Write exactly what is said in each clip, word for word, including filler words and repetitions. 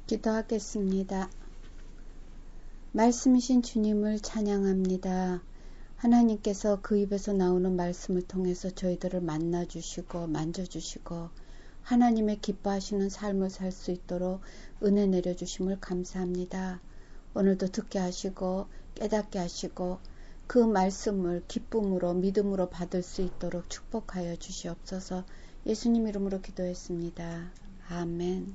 기도하겠습니다. 말씀이신 주님을 찬양합니다. 하나님께서 그 입에서 나오는 말씀을 통해서 저희들을 만나주시고 만져주시고 하나님의 기뻐하시는 삶을 살 수 있도록 은혜 내려주심을 감사합니다. 오늘도 듣게 하시고 깨닫게 하시고 그 말씀을 기쁨으로 믿음으로 받을 수 있도록 축복하여 주시옵소서. 예수님 이름으로 기도했습니다. 아멘.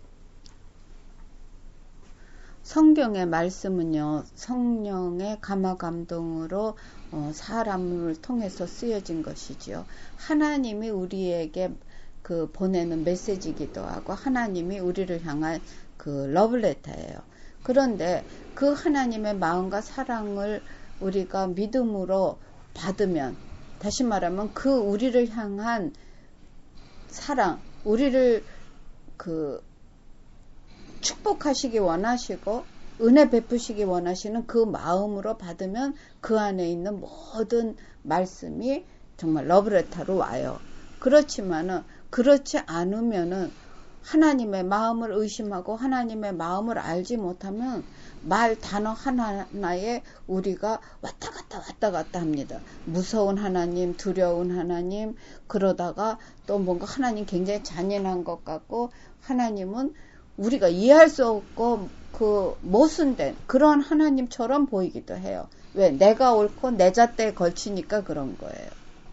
성경의 말씀은요, 성령의 감화 감동으로 어, 사람을 통해서 쓰여진 것이지요. 하나님이 우리에게 그 보내는 메시지이기도 하고 하나님이 우리를 향한 그 러브레터예요. 그런데 그 하나님의 마음과 사랑을 우리가 믿음으로 받으면, 다시 말하면 그 우리를 향한 사랑, 우리를 그 축복하시기 원하시고 은혜 베푸시기 원하시는 그 마음으로 받으면 그 안에 있는 모든 말씀이 정말 러브레터로 와요. 그렇지만은 그렇지 않으면은 하나님의 마음을 의심하고 하나님의 마음을 알지 못하면 말 단어 하나하나에 우리가 왔다 갔다 왔다 갔다 합니다. 무서운 하나님, 두려운 하나님, 그러다가 또 뭔가 하나님 굉장히 잔인한 것 같고 하나님은 우리가 이해할 수 없고 그 모순된 그런 하나님처럼 보이기도 해요. 왜? 내가 옳고 내 잣대에 걸치니까 그런 거예요.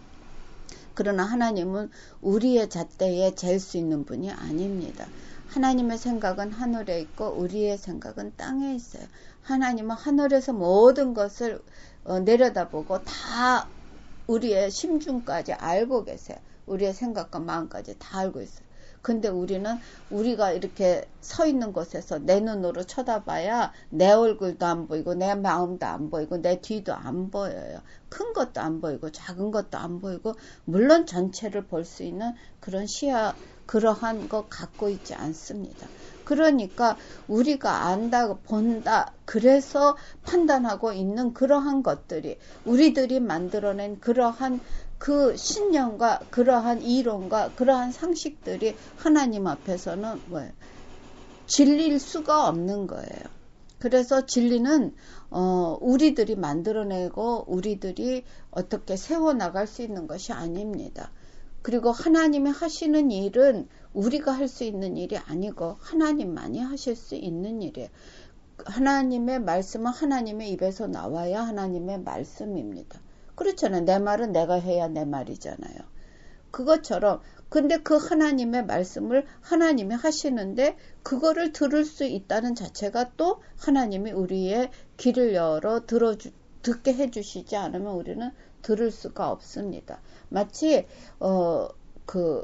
그러나 하나님은 우리의 잣대에 잴 수 있는 분이 아닙니다. 하나님의 생각은 하늘에 있고 우리의 생각은 땅에 있어요. 하나님은 하늘에서 모든 것을 내려다보고 다 우리의 심중까지 알고 계세요. 우리의 생각과 마음까지 다 알고 있어요. 근데 우리는 우리가 이렇게 서 있는 곳에서 내 눈으로 쳐다봐야 내 얼굴도 안 보이고 내 마음도 안 보이고 내 뒤도 안 보여요. 큰 것도 안 보이고 작은 것도 안 보이고 물론 전체를 볼 수 있는 그런 시야, 그러한 것 갖고 있지 않습니다. 그러니까 우리가 안다, 본다, 그래서 판단하고 있는 그러한 것들이 우리들이 만들어낸 그러한 그 신념과 그러한 이론과 그러한 상식들이 하나님 앞에서는 뭐예요? 진리일 수가 없는 거예요. 그래서 진리는 어, 우리들이 만들어내고 우리들이 어떻게 세워나갈 수 있는 것이 아닙니다. 그리고 하나님이 하시는 일은 우리가 할 수 있는 일이 아니고 하나님만이 하실 수 있는 일이에요. 하나님의 말씀은 하나님의 입에서 나와야 하나님의 말씀입니다. 그렇잖아요. 내 말은 내가 해야 내 말이잖아요. 그것처럼 근데 그 하나님의 말씀을 하나님이 하시는데 그거를 들을 수 있다는 자체가 또 하나님이 우리의 귀를 열어 들어주, 듣게 해주시지 않으면 우리는 들을 수가 없습니다. 마치 어, 그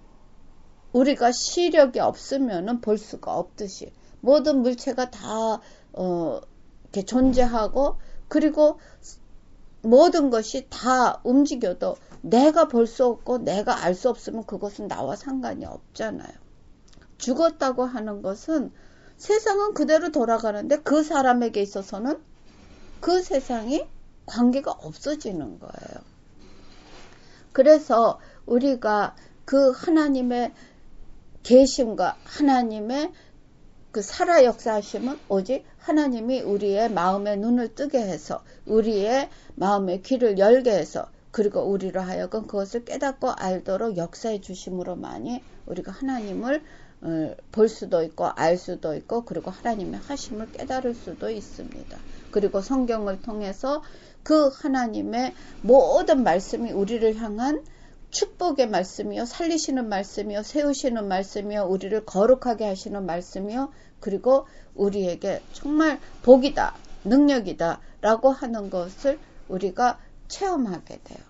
우리가 시력이 없으면은 볼 수가 없듯이 모든 물체가 다 어, 이렇게 존재하고 그리고 모든 것이 다 움직여도 내가 볼 수 없고 내가 알 수 없으면 그것은 나와 상관이 없잖아요. 죽었다고 하는 것은 세상은 그대로 돌아가는데 그 사람에게 있어서는 그 세상이 관계가 없어지는 거예요. 그래서 우리가 그 하나님의 계심과 하나님의 그 살아 역사하심은 오직 하나님이 우리의 마음의 눈을 뜨게 해서 우리의 마음의 귀를 열게 해서 그리고 우리로 하여금 그것을 깨닫고 알도록 역사해 주심으로만이 우리가 하나님을 볼 수도 있고 알 수도 있고 그리고 하나님의 하심을 깨달을 수도 있습니다. 그리고 성경을 통해서 그 하나님의 모든 말씀이 우리를 향한 축복의 말씀이요, 살리시는 말씀이요, 세우시는 말씀이요, 우리를 거룩하게 하시는 말씀이요, 그리고 우리에게 정말 복이다, 능력이다 라고 하는 것을 우리가 체험하게 돼요.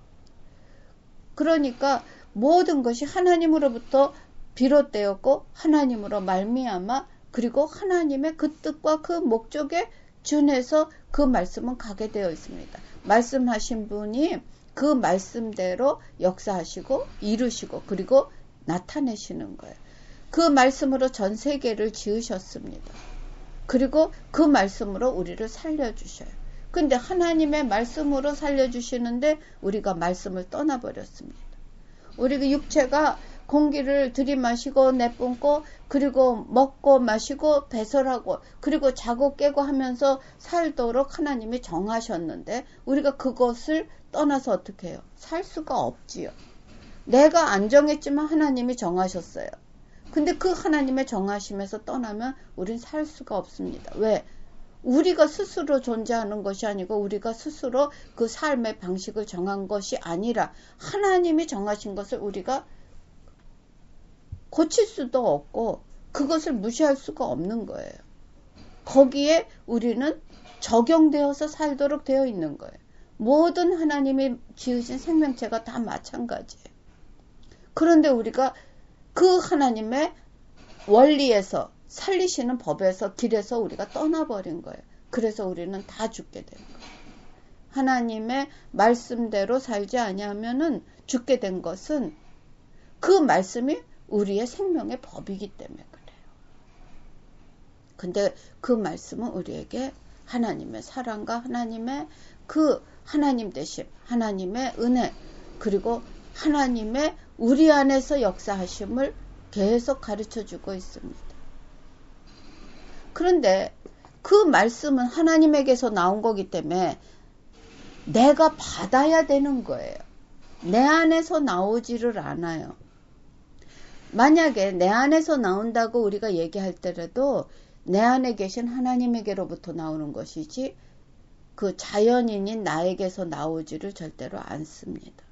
그러니까 모든 것이 하나님으로부터 비롯되었고 하나님으로 말미암아 그리고 하나님의 그 뜻과 그 목적에 준해서 그 말씀은 가게 되어 있습니다. 말씀하신 분이 그 말씀대로 역사하시고 이루시고 그리고 나타내시는 거예요. 그 말씀으로 전 세계를 지으셨습니다. 그리고 그 말씀으로 우리를 살려주셔요. 근데 하나님의 말씀으로 살려주시는데 우리가 말씀을 떠나버렸습니다. 우리 그 육체가 공기를 들이마시고 내뿜고 그리고 먹고 마시고 배설하고 그리고 자고 깨고 하면서 살도록 하나님이 정하셨는데 우리가 그것을 떠나서 어떻게 해요? 살 수가 없지요. 내가 안 정했지만 하나님이 정하셨어요. 근데 그 하나님의 정하심에서 떠나면 우린 살 수가 없습니다. 왜? 우리가 스스로 존재하는 것이 아니고 우리가 스스로 그 삶의 방식을 정한 것이 아니라 하나님이 정하신 것을 우리가 고칠 수도 없고 그것을 무시할 수가 없는 거예요. 거기에 우리는 적용되어서 살도록 되어 있는 거예요. 모든 하나님이 지으신 생명체가 다 마찬가지예요. 그런데 우리가 그 하나님의 원리에서 살리시는 법에서 길에서 우리가 떠나버린 거예요. 그래서 우리는 다 죽게 된 거예요. 하나님의 말씀대로 살지 아니하면은 죽게 된 것은 그 말씀이 우리의 생명의 법이기 때문에 그래요. 근데 그 말씀은 우리에게 하나님의 사랑과 하나님의 그 하나님 되심, 하나님의 은혜, 그리고 하나님의 우리 안에서 역사하심을 계속 가르쳐주고 있습니다. 그런데 그 말씀은 하나님에게서 나온 거기 때문에 내가 받아야 되는 거예요. 내 안에서 나오지를 않아요. 만약에 내 안에서 나온다고 우리가 얘기할 때라도 내 안에 계신 하나님에게로부터 나오는 것이지 그 자연인인 나에게서 나오지를 절대로 않습니다.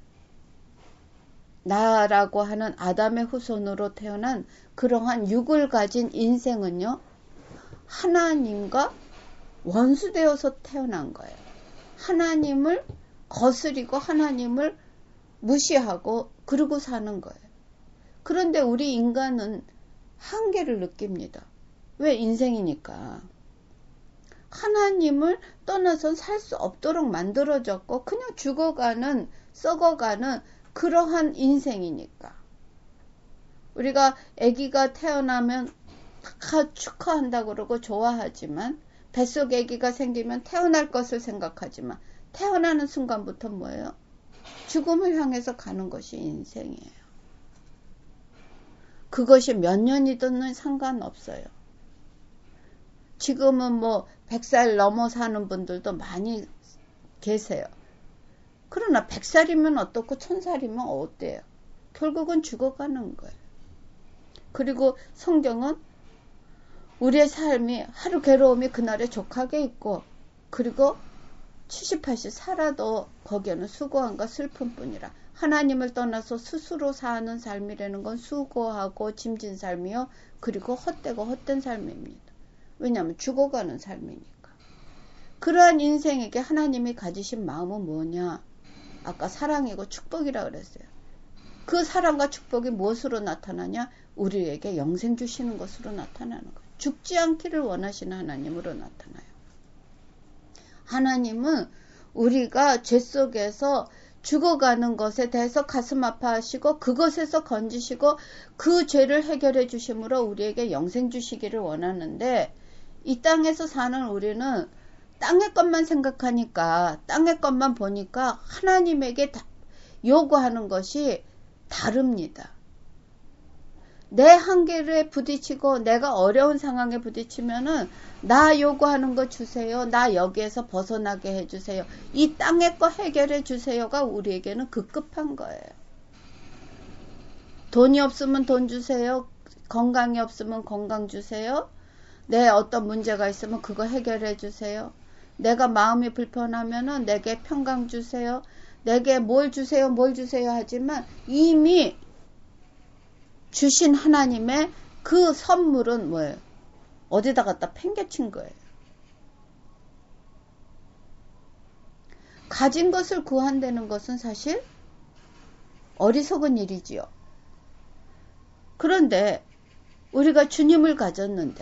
나라고 하는 아담의 후손으로 태어난 그러한 육을 가진 인생은요, 하나님과 원수되어서 태어난 거예요. 하나님을 거스리고 하나님을 무시하고 그러고 사는 거예요. 그런데 우리 인간은 한계를 느낍니다. 왜? 인생이니까. 하나님을 떠나선 살 수 없도록 만들어졌고 그냥 죽어가는, 썩어가는 그러한 인생이니까. 우리가 아기가 태어나면 다 축하한다고 그러고 좋아하지만 뱃속에 아기가 생기면 태어날 것을 생각하지만 태어나는 순간부터 뭐예요? 죽음을 향해서 가는 것이 인생이에요. 그것이 몇 년이든 상관없어요. 지금은 뭐 백 살 넘어 사는 분들도 많이 계세요. 그러나 백 살이면 어떻고 천 살이면 어때요? 결국은 죽어가는 거예요. 그리고 성경은 우리의 삶이 하루 괴로움이 그날에 족하게 있고 그리고 칠십, 팔십 살아도 거기에는 수고함과 슬픔뿐이라. 하나님을 떠나서 스스로 사는 삶이라는 건 수고하고 짐진 삶이요. 그리고 헛되고 헛된 삶입니다. 왜냐하면 죽어가는 삶이니까. 그러한 인생에게 하나님이 가지신 마음은 뭐냐? 아까 사랑이고 축복이라 그랬어요. 그 사랑과 축복이 무엇으로 나타나냐? 우리에게 영생 주시는 것으로 나타나는 거예요. 죽지 않기를 원하시는 하나님으로 나타나요. 하나님은 우리가 죄 속에서 죽어가는 것에 대해서 가슴 아파하시고 그것에서 건지시고 그 죄를 해결해 주심으로 우리에게 영생 주시기를 원하는데 이 땅에서 사는 우리는 땅의 것만 생각하니까 땅의 것만 보니까 하나님에게 요구하는 것이 다릅니다. 내 한계에 부딪히고 내가 어려운 상황에 부딪히면은 나 요구하는 거 주세요. 나 여기에서 벗어나게 해주세요. 이 땅의 거 해결해 주세요가 우리에게는 급급한 거예요. 돈이 없으면 돈 주세요. 건강이 없으면 건강 주세요. 내 어떤 문제가 있으면 그거 해결해 주세요. 내가 마음이 불편하면은 내게 평강 주세요. 내게 뭘 주세요, 뭘 주세요 하지만 이미 주신 하나님의 그 선물은 뭐예요? 어디다 갖다 팽개친 거예요. 가진 것을 구한다는 것은 사실 어리석은 일이지요. 그런데 우리가 주님을 가졌는데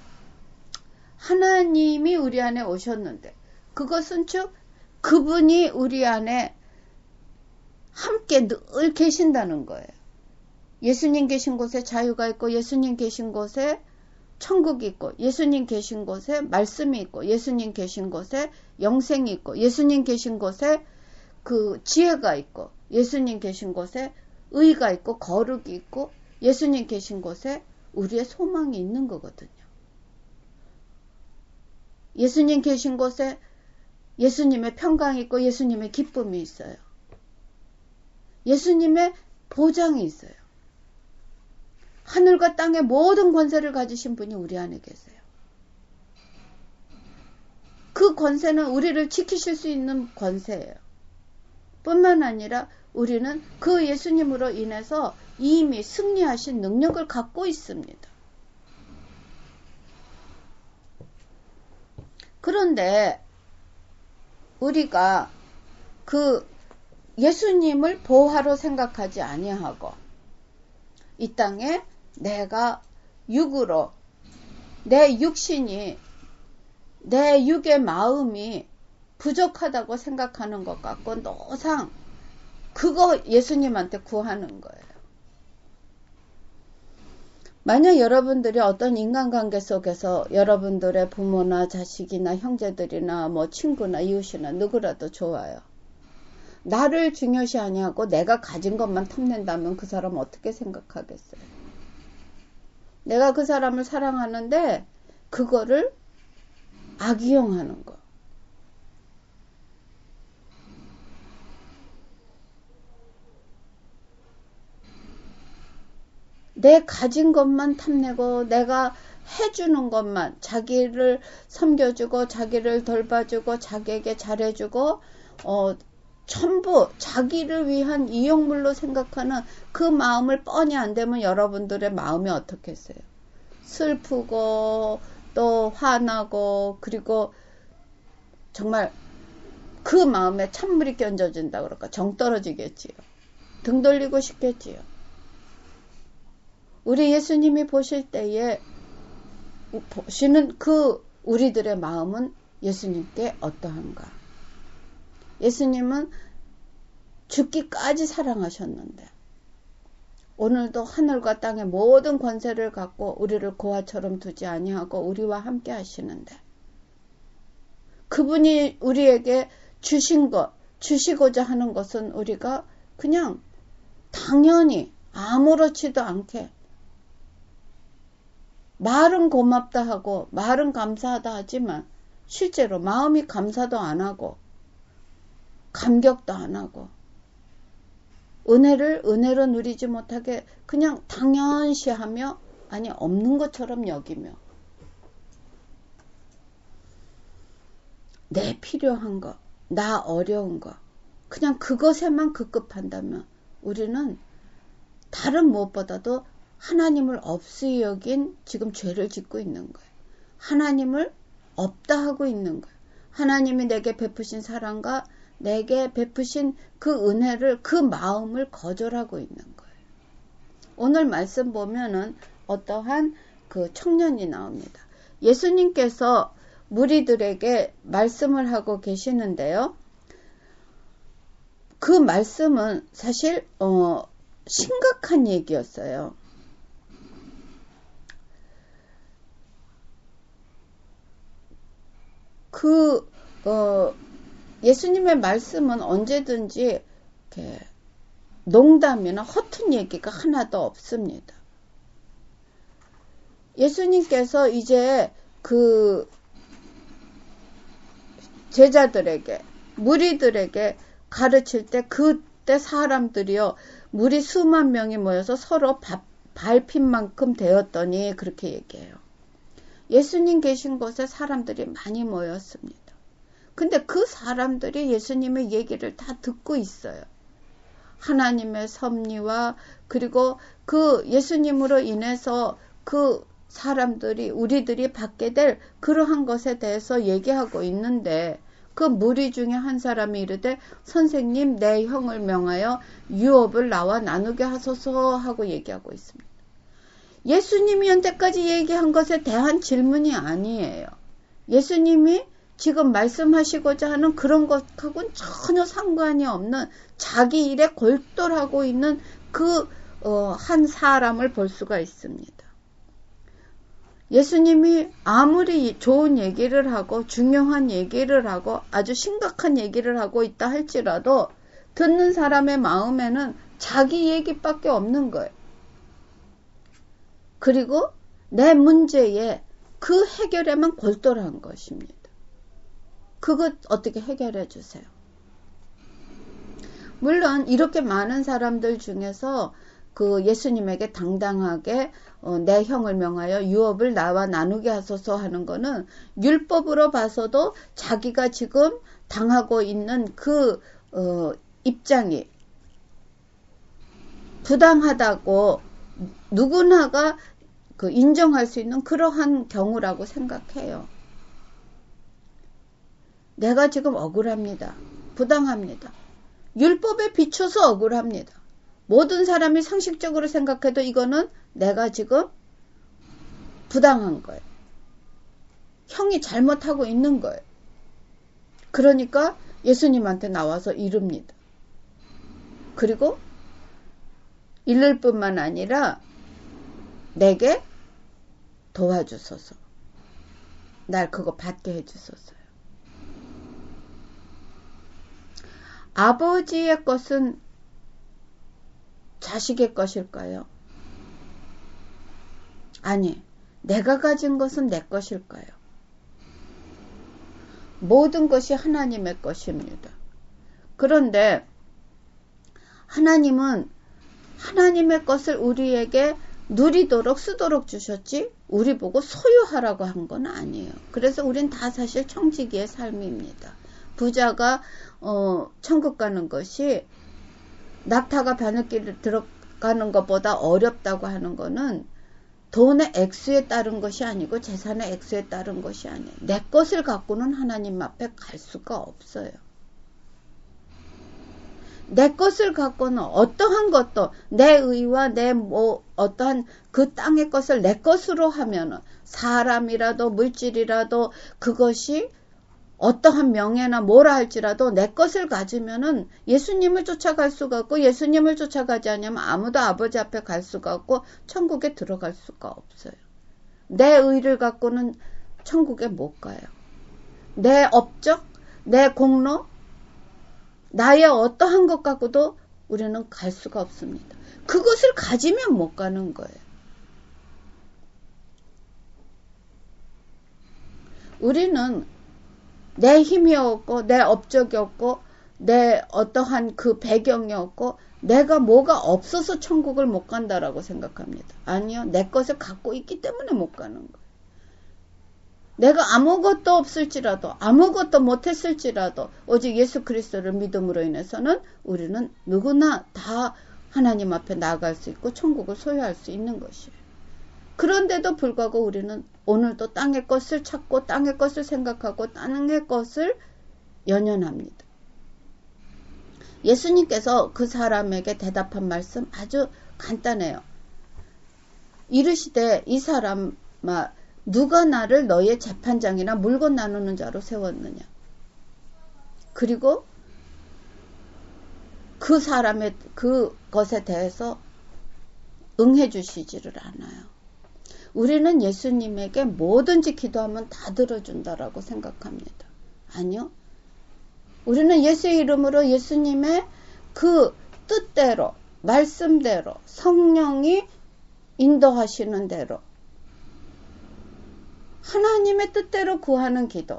하나님이 우리 안에 오셨는데 그것은 즉 그분이 우리 안에 함께 늘 계신다는 거예요. 예수님 계신 곳에 자유가 있고 예수님 계신 곳에 천국이 있고 예수님 계신 곳에 말씀이 있고 예수님 계신 곳에 영생이 있고 예수님 계신 곳에 그 지혜가 있고 예수님 계신 곳에 의가 있고 거룩이 있고 예수님 계신 곳에 우리의 소망이 있는 거거든요. 예수님 계신 곳에 예수님의 평강이 있고 예수님의 기쁨이 있어요. 예수님의 보장이 있어요. 하늘과 땅의 모든 권세를 가지신 분이 우리 안에 계세요. 그 권세는 우리를 지키실 수 있는 권세예요. 뿐만 아니라 우리는 그 예수님으로 인해서 이미 승리하신 능력을 갖고 있습니다. 그런데 우리가 그 예수님을 보화로 생각하지 아니하고 이 땅에 내가 육으로 내 육신이 내 육의 마음이 부족하다고 생각하는 것 같고 노상 그거 예수님한테 구하는 거예요. 만약 여러분들이 어떤 인간관계 속에서 여러분들의 부모나 자식이나 형제들이나 뭐 친구나 이웃이나 누구라도 좋아요. 나를 중요시 아니하고 내가 가진 것만 탐낸다면 그 사람 어떻게 생각하겠어요? 내가 그 사람을 사랑하는데 그거를 악이용하는 거. 내 가진 것만 탐내고 내가 해주는 것만 자기를 섬겨주고 자기를 돌봐주고 자기에게 잘해주고 어, 전부 자기를 위한 이용물로 생각하는 그 마음을 뻔히 안 되면 여러분들의 마음이 어떻겠어요? 슬프고 또 화나고 그리고 정말 그 마음에 찬물이 끼얹어진다 그럴까 정 떨어지겠지요. 등 돌리고 싶겠지요. 우리 예수님이 보실 때에 보시는 그 우리들의 마음은 예수님께 어떠한가? 예수님은 죽기까지 사랑하셨는데 오늘도 하늘과 땅의 모든 권세를 갖고 우리를 고아처럼 두지 아니하고 우리와 함께 하시는데 그분이 우리에게 주신 것, 주시고자 하는 것은 우리가 그냥 당연히 아무렇지도 않게 말은 고맙다 하고 말은 감사하다 하지만 실제로 마음이 감사도 안 하고 감격도 안 하고 은혜를 은혜로 누리지 못하게 그냥 당연시하며 아니 없는 것처럼 여기며 내 필요한 거, 나 어려운 거 그냥 그것에만 급급한다면 우리는 다른 무엇보다도 하나님을 없이 여긴 지금 죄를 짓고 있는 거예요. 하나님을 없다 하고 있는 거예요. 하나님이 내게 베푸신 사랑과 내게 베푸신 그 은혜를 그 마음을 거절하고 있는 거예요. 오늘 말씀 보면은 어떠한 그 청년이 나옵니다. 예수님께서 무리들에게 말씀을 하고 계시는데요. 그 말씀은 사실 어, 심각한 얘기였어요. 그 어, 예수님의 말씀은 언제든지 이렇게 농담이나 허튼 얘기가 하나도 없습니다. 예수님께서 이제 그 제자들에게 무리들에게 가르칠 때 그때 사람들이요 무리 수만 명이 모여서 서로 밥, 밟힌 만큼 되었더니 그렇게 얘기해요. 예수님 계신 곳에 사람들이 많이 모였습니다. 근데 그 사람들이 예수님의 얘기를 다 듣고 있어요. 하나님의 섭리와 그리고 그 예수님으로 인해서 그 사람들이 우리들이 받게 될 그러한 것에 대해서 얘기하고 있는데 그 무리 중에 한 사람이 이르되 선생님 내 형을 명하여 유업을 나와 나누게 하소서 하고 얘기하고 있습니다. 예수님이 현재까지 얘기한 것에 대한 질문이 아니에요. 예수님이 지금 말씀하시고자 하는 그런 것하고는 전혀 상관이 없는 자기 일에 골똘하고 있는 그 한 사람을 볼 수가 있습니다. 예수님이 아무리 좋은 얘기를 하고 중요한 얘기를 하고 아주 심각한 얘기를 하고 있다 할지라도 듣는 사람의 마음에는 자기 얘기밖에 없는 거예요. 그리고 내 문제에 그 해결에만 골똘한 것입니다. 그것 어떻게 해결해 주세요? 물론 이렇게 많은 사람들 중에서 그 예수님에게 당당하게 어, 내 형을 명하여 유업을 나와 나누게 하소서 하는 거는 율법으로 봐서도 자기가 지금 당하고 있는 그 어, 입장이 부당하다고 누구나가 그 인정할 수 있는 그러한 경우라고 생각해요. 내가 지금 억울합니다. 부당합니다. 율법에 비춰서 억울합니다. 모든 사람이 상식적으로 생각해도 이거는 내가 지금 부당한 거예요. 형이 잘못하고 있는 거예요. 그러니까 예수님한테 나와서 이릅니다. 그리고 이를 뿐만 아니라 내게 도와주소서. 날 그거 받게 해주소서요. 아버지의 것은 자식의 것일까요? 아니, 내가 가진 것은 내 것일까요? 모든 것이 하나님의 것입니다. 그런데 하나님은 하나님의 것을 우리에게 누리도록 쓰도록 주셨지 우리 보고 소유하라고 한 건 아니에요. 그래서 우린 다 사실 청지기의 삶입니다. 부자가 어, 천국 가는 것이 낙타가 바늘길을 들어가는 것보다 어렵다고 하는 거는 돈의 액수에 따른 것이 아니고 재산의 액수에 따른 것이 아니에요. 내 것을 갖고는 하나님 앞에 갈 수가 없어요. 내 것을 갖고는 어떠한 것도 내 의와 내 뭐 어떠한 그 땅의 것을 내 것으로 하면은 사람이라도 물질이라도 그것이 어떠한 명예나 뭐라 할지라도 내 것을 가지면은 예수님을 쫓아갈 수가 없고 예수님을 쫓아가지 않으면 아무도 아버지 앞에 갈 수가 없고 천국에 들어갈 수가 없어요. 내 의를 갖고는 천국에 못 가요. 내 업적, 내 공로, 나의 어떠한 것 갖고도 우리는 갈 수가 없습니다. 그것을 가지면 못 가는 거예요. 우리는 내 힘이 없고 내 업적이 없고 내 어떠한 그 배경이 없고 내가 뭐가 없어서 천국을 못 간다라고 생각합니다. 아니요. 내 것을 갖고 있기 때문에 못 가는 거예요. 내가 아무것도 없을지라도 아무것도 못했을지라도 오직 예수 그리스도를 믿음으로 인해서는 우리는 누구나 다 하나님 앞에 나아갈 수 있고 천국을 소유할 수 있는 것이에요. 그런데도 불구하고 우리는 오늘도 땅의 것을 찾고 땅의 것을 생각하고 땅의 것을 연연합니다. 예수님께서 그 사람에게 대답한 말씀 아주 간단해요. 이르시되 이 사람아 누가 나를 너의 재판장이나 물건 나누는 자로 세웠느냐. 그리고 그 사람의 그것에 대해서 응해 주시지를 않아요. 우리는 예수님에게 뭐든지 기도하면 다 들어준다라고 생각합니다. 아니요. 우리는 예수의 이름으로 예수님의 그 뜻대로, 말씀대로, 성령이 인도하시는 대로 하나님의 뜻대로 구하는 기도.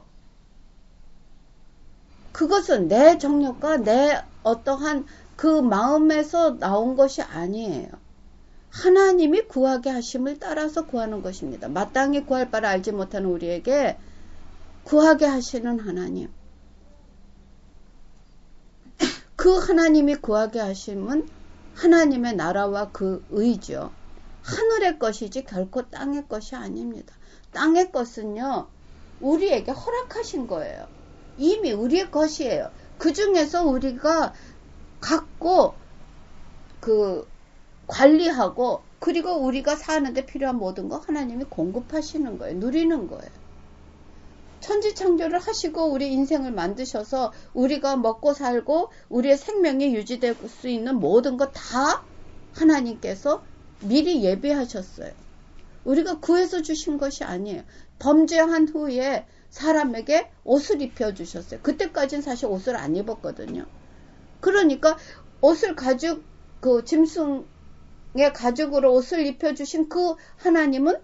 그것은 내 정욕과 내 어떠한 그 마음에서 나온 것이 아니에요. 하나님이 구하게 하심을 따라서 구하는 것입니다. 마땅히 구할 바를 알지 못하는 우리에게 구하게 하시는 하나님. 그 하나님이 구하게 하심은 하나님의 나라와 그 의죠. 하늘의 것이지 결코 땅의 것이 아닙니다. 땅의 것은요, 우리에게 허락하신 거예요. 이미 우리의 것이에요. 그 중에서 우리가 갖고 그 관리하고 그리고 우리가 사는데 필요한 모든 거 하나님이 공급하시는 거예요. 누리는 거예요. 천지창조를 하시고 우리 인생을 만드셔서 우리가 먹고 살고 우리의 생명이 유지될 수 있는 모든 거 다 하나님께서 미리 예비하셨어요. 우리가 구해서 주신 것이 아니에요. 범죄한 후에 사람에게 옷을 입혀주셨어요. 그때까지는 사실 옷을 안 입었거든요. 그러니까 옷을 가죽 그 짐승의 가죽으로 옷을 입혀주신 그 하나님은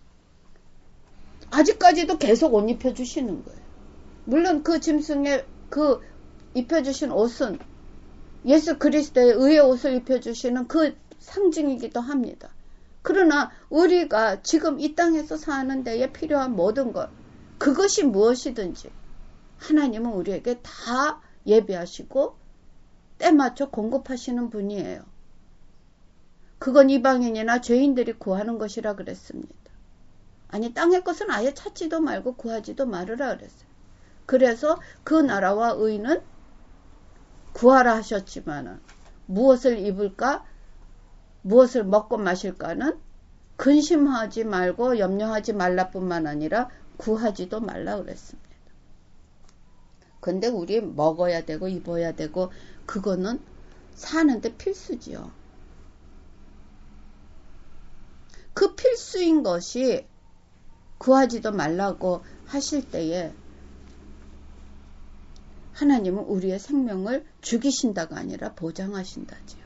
아직까지도 계속 옷 입혀주시는 거예요. 물론 그 짐승의 그 입혀주신 옷은 예수 그리스도의 의의 옷을 입혀주시는 그 상징이기도 합니다. 그러나 우리가 지금 이 땅에서 사는 데에 필요한 모든 것, 그것이 무엇이든지 하나님은 우리에게 다 예비하시고 때맞춰 공급하시는 분이에요. 그건 이방인이나 죄인들이 구하는 것이라 그랬습니다. 아니, 땅의 것은 아예 찾지도 말고 구하지도 말으라 그랬어요. 그래서 그 나라와 의는 구하라 하셨지만은 무엇을 입을까, 무엇을 먹고 마실까는 근심하지 말고 염려하지 말라뿐만 아니라 구하지도 말라 그랬습니다. 근데 우리 먹어야 되고 입어야 되고 그거는 사는데 필수지요. 그 필수인 것이 구하지도 말라고 하실 때에 하나님은 우리의 생명을 죽이신다가 아니라 보장하신다지요.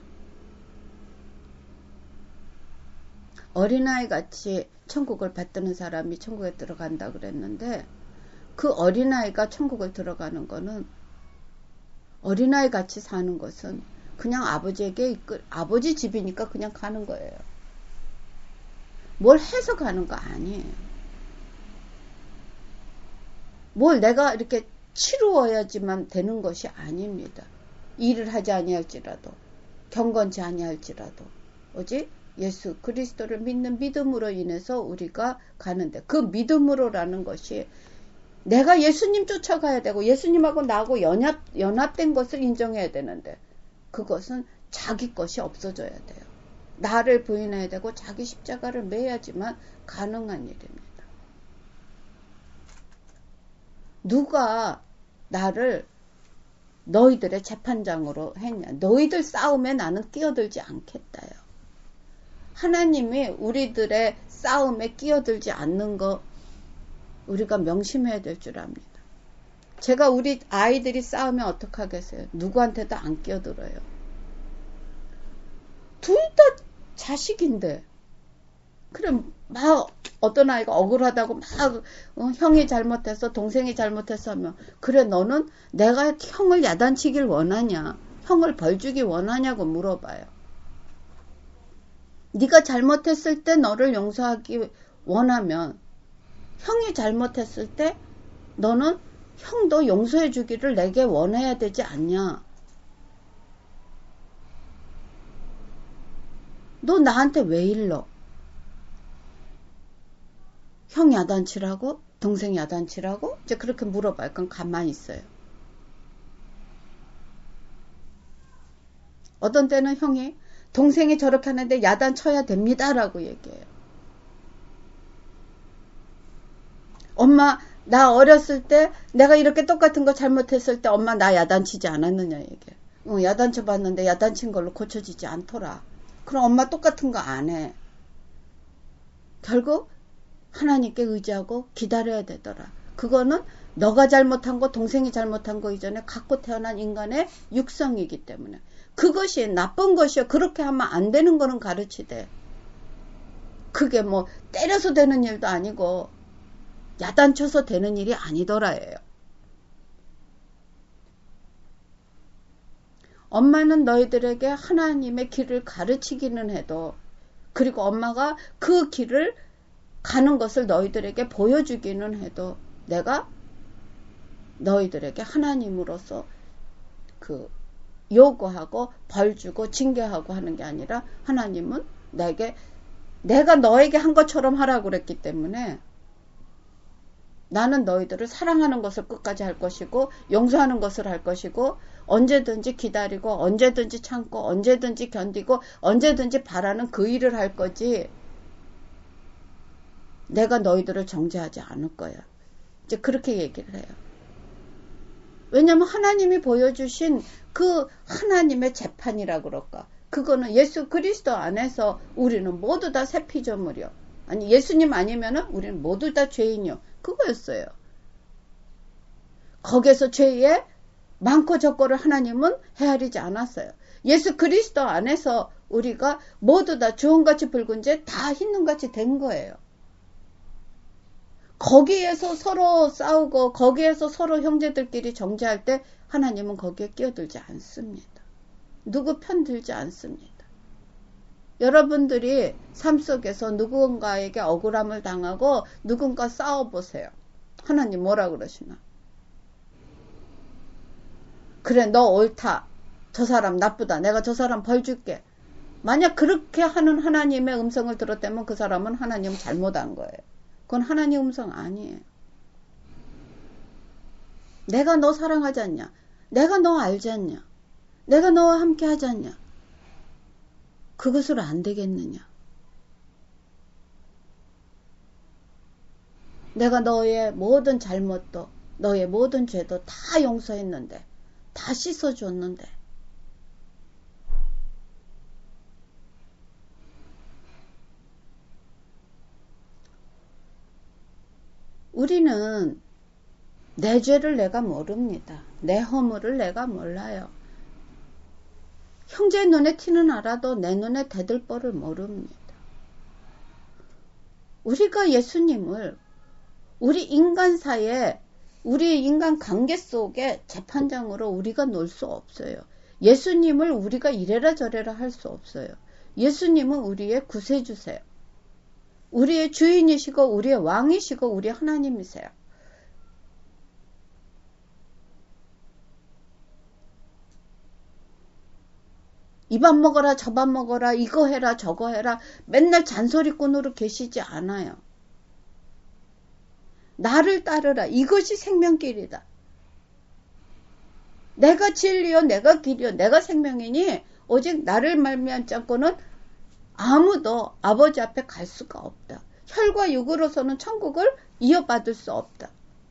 어린아이 같이 천국을 받드는 사람이 천국에 들어간다 그랬는데 그 어린아이가 천국을 들어가는 거는 어린아이 같이 사는 것은 그냥 아버지에게 이끌, 아버지 집이니까 그냥 가는 거예요. 뭘 해서 가는 거 아니에요. 뭘 내가 이렇게 치루어야지만 되는 것이 아닙니다. 일을 하지 아니할지라도 경건치 아니할지라도 오직 예수 그리스도를 믿는 믿음으로 인해서 우리가 가는데 그 믿음으로라는 것이 내가 예수님 쫓아가야 되고 예수님하고 나하고 연합, 연합된 것을 인정해야 되는데 그것은 자기 것이 없어져야 돼요. 나를 부인해야 되고 자기 십자가를 매야지만 가능한 일입니다. 누가 나를 너희들의 재판장으로 했냐. 너희들 싸움에 나는 끼어들지 않겠다요. 하나님이 우리들의 싸움에 끼어들지 않는 거 우리가 명심해야 될 줄 압니다. 제가 우리 아이들이 싸우면 어떡하겠어요? 누구한테도 안 끼어들어요. 둘 다 자식인데 그럼 막 어떤 아이가 억울하다고 막 어, 형이 잘못해서 동생이 잘못해서 하면 그래 너는 내가 형을 야단치길 원하냐? 형을 벌주기 원하냐고 물어봐요. 네가 잘못했을 때 너를 용서하기 원하면 형이 잘못했을 때 너는 형도 용서해 주기를 내게 원해야 되지 않냐? 너 나한테 왜 일러? 형 야단치라고? 동생 야단치라고? 이제 그렇게 물어봐요. 그럼 가만히 있어요. 어떤 때는 형이 동생이 저렇게 하는데 야단쳐야 됩니다 라고 얘기해요. 엄마 나 어렸을 때 내가 이렇게 똑같은 거 잘못했을 때 엄마 나 야단치지 않았느냐 얘기해. 어, 야단쳐 봤는데 야단친 걸로 고쳐지지 않더라. 그럼 엄마 똑같은 거 안 해. 결국 하나님께 의지하고 기다려야 되더라. 그거는 너가 잘못한 거 동생이 잘못한 거 이전에 갖고 태어난 인간의 육성이기 때문에 그것이 나쁜 것이요. 그렇게 하면 안 되는 거는 가르치되 그게 뭐 때려서 되는 일도 아니고 야단쳐서 되는 일이 아니더라예요. 엄마는 너희들에게 하나님의 길을 가르치기는 해도 그리고 엄마가 그 길을 가는 것을 너희들에게 보여주기는 해도 내가 너희들에게 하나님으로서 그 요구하고 벌주고 징계하고 하는 게 아니라 하나님은 내게 내가 너에게 한 것처럼 하라고 그랬기 때문에 나는 너희들을 사랑하는 것을 끝까지 할 것이고 용서하는 것을 할 것이고 언제든지 기다리고 언제든지 참고 언제든지 견디고 언제든지 바라는 그 일을 할 거지 내가 너희들을 정죄하지 않을 거야. 이제 그렇게 얘기를 해요. 왜냐하면 하나님이 보여주신 그 하나님의 재판이라 그럴까. 그거는 예수 그리스도 안에서 우리는 모두 다 새 피조물이요. 아니 예수님 아니면은 우리는 모두 다 죄인이요. 그거였어요. 거기에서 죄의 많고 적고를 하나님은 헤아리지 않았어요. 예수 그리스도 안에서 우리가 모두 다 주홍같이 붉은 죄 다 흰눈같이 된 거예요. 거기에서 서로 싸우고 거기에서 서로 형제들끼리 정죄할 때 하나님은 거기에 끼어들지 않습니다. 누구 편 들지 않습니다. 여러분들이 삶 속에서 누군가에게 억울함을 당하고 누군가 싸워보세요. 하나님 뭐라 그러시나? 그래, 너 옳다. 저 사람 나쁘다. 내가 저 사람 벌 줄게. 만약 그렇게 하는 하나님의 음성을 들었다면 그 사람은 하나님 잘못한 거예요. 그건 하나님 음성 아니에요. 내가 너 사랑하지 않냐? 내가 너 알지 않냐? 내가 너와 함께 하지 않냐? 그것으로 안 되겠느냐? 내가 너의 모든 잘못도 너의 모든 죄도 다 용서했는데 다 씻어줬는데 우리는 내 죄를 내가 모릅니다. 내 허물을 내가 몰라요. 형제 눈에 티는 알아도 내 눈에 대들 바를 모릅니다. 우리가 예수님을 우리 인간사에 우리 인간 관계 속에 재판장으로 우리가 놓을 수 없어요. 예수님을 우리가 이래라 저래라 할 수 없어요. 예수님은 우리의 구세주세요. 우리의 주인이시고 우리의 왕이시고 우리의 하나님이세요. 이 밥 먹어라 저 밥 먹어라 이거 해라 저거 해라 맨날 잔소리꾼으로 계시지 않아요. 나를 따르라. 이것이 생명길이다. 내가 진리요 내가 길이요 내가 생명이니 오직 나를 말미암지 않고는 아무도 아버지 앞에 갈 수가 없다. 혈과 육으로서는 천국을 이어받을 수 없다.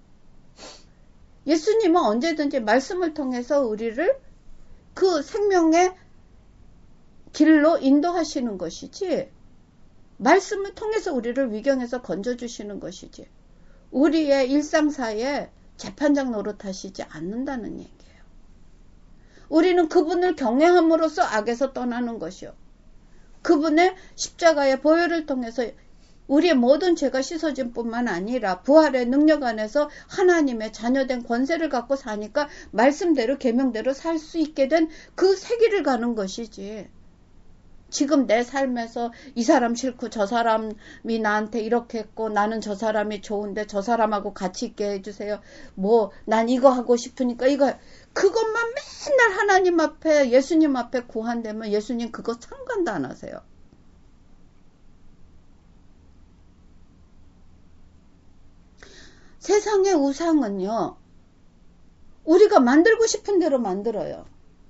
예수님은 언제든지 말씀을 통해서 우리를 그 생명의 길로 인도하시는 것이지 말씀을 통해서 우리를 위경에서 건져주시는 것이지 우리의 일상사에 재판장 노릇하시지 않는다는 얘기예요. 우리는 그분을 경외함으로써 악에서 떠나는 것이요. 그분의 십자가의 보혈을 통해서 우리의 모든 죄가 씻어진 뿐만 아니라 부활의 능력 안에서 하나님의 자녀된 권세를 갖고 사니까 말씀대로 계명대로 살 수 있게 된 그 세기를 가는 것이지. 지금 내 삶에서 이 사람 싫고 저 사람이 나한테 이렇게 했고 나는 저 사람이 좋은데 저 사람하고 같이 있게 해주세요. 뭐 난 이거 하고 싶으니까 이거 그것만 맨날 하나님 앞에 예수님 앞에 구한다면 예수님 그거 상관도 안 하세요. 세상의 우상은요. 우리가 만들고 싶은 대로 만들어요.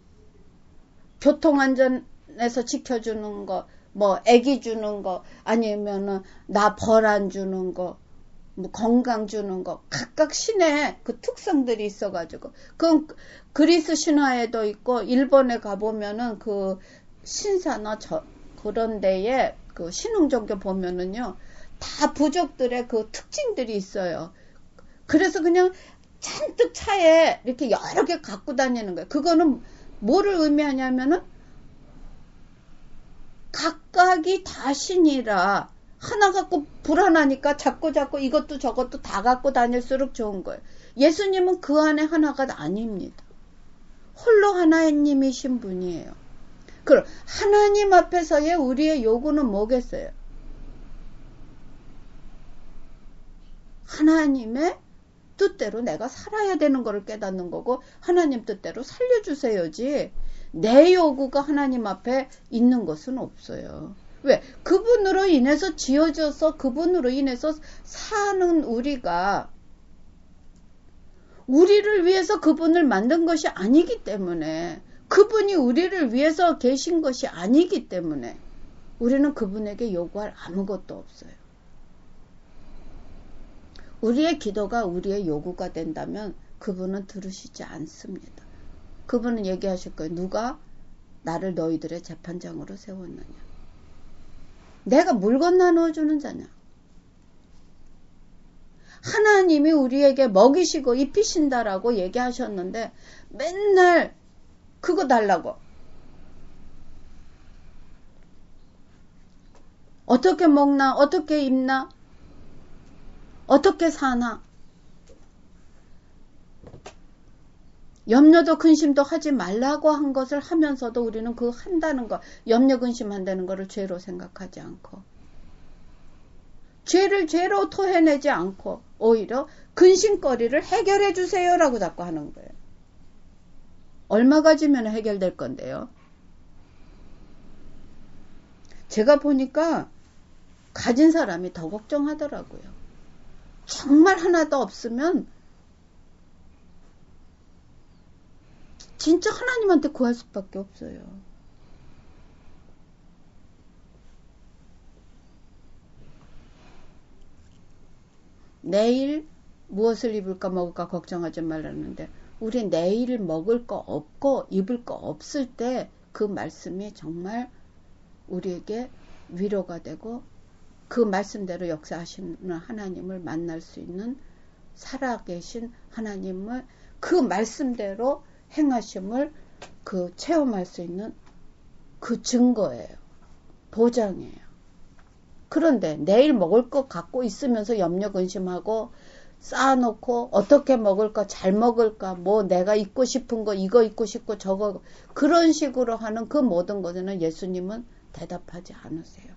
교통안전에서 지켜주는 거, 뭐 애기 주는 거, 아니면은 나 벌 안 주는 거, 뭐 건강 주는 거, 각각 신의 그 특성들이 있어가지고, 그건 그리스 신화에도 있고 일본에 가보면은 그 신사나 저 그런 데에 그 신흥종교 보면은요, 다 부족들의 그 특징들이 있어요. 그래서 그냥 잔뜩 차에 이렇게 여러 개 갖고 다니는 거예요. 그거는 뭐를 의미하냐면은 각각이 다 신이라 하나 갖고 불안하니까 자꾸 자꾸 이것도 저것도 다 갖고 다닐수록 좋은 거예요. 예수님은 그 안에 하나가 아닙니다. 홀로 하나님이신 분이에요. 그럼 하나님 앞에서의 우리의 요구는 뭐겠어요? 하나님의 뜻대로 내가 살아야 되는 것을 깨닫는 거고 하나님 뜻대로 살려주세요지 내 요구가 하나님 앞에 있는 것은 없어요. 왜? 그분으로 인해서 지어져서 그분으로 인해서 사는 우리가 우리를 위해서 그분을 만든 것이 아니기 때문에 그분이 우리를 위해서 계신 것이 아니기 때문에 우리는 그분에게 요구할 아무것도 없어요. 우리의 기도가 우리의 요구가 된다면 그분은 들으시지 않습니다. 그분은 얘기하실 거예요. 누가 나를 너희들의 재판장으로 세웠느냐. 내가 물건 나누어주는 자냐. 하나님이 우리에게 먹이시고 입히신다라고 얘기하셨는데 맨날 그거 달라고. 어떻게 먹나, 어떻게 입나, 어떻게 사나. 염려도 근심도 하지 말라고 한 것을 하면서도 우리는 그 한다는 거, 염려 근심한다는 거를 죄로 생각하지 않고, 죄를 죄로 토해내지 않고 오히려 근심거리를 해결해 주세요라고 자꾸 하는 거예요. 얼마 가지면 해결될 건데요. 제가 보니까 가진 사람이 더 걱정하더라고요. 정말 하나도 없으면 진짜 하나님한테 구할 수밖에 없어요. 내일 무엇을 입을까 먹을까 걱정하지 말라는데 우리 내일 먹을 거 없고 입을 거 없을 때 그 말씀이 정말 우리에게 위로가 되고 그 말씀대로 역사하시는 하나님을 만날 수 있는 살아계신 하나님을 그 말씀대로 행하심을 그 체험할 수 있는 그 증거예요. 보장이에요. 그런데 내일 먹을 거 갖고 있으면서 염려 근심하고 쌓아놓고 어떻게 먹을까 잘 먹을까 뭐 내가 입고 싶은 거 이거 입고 싶고 저거 그런 식으로 하는 그 모든 것에는 예수님은 대답하지 않으세요.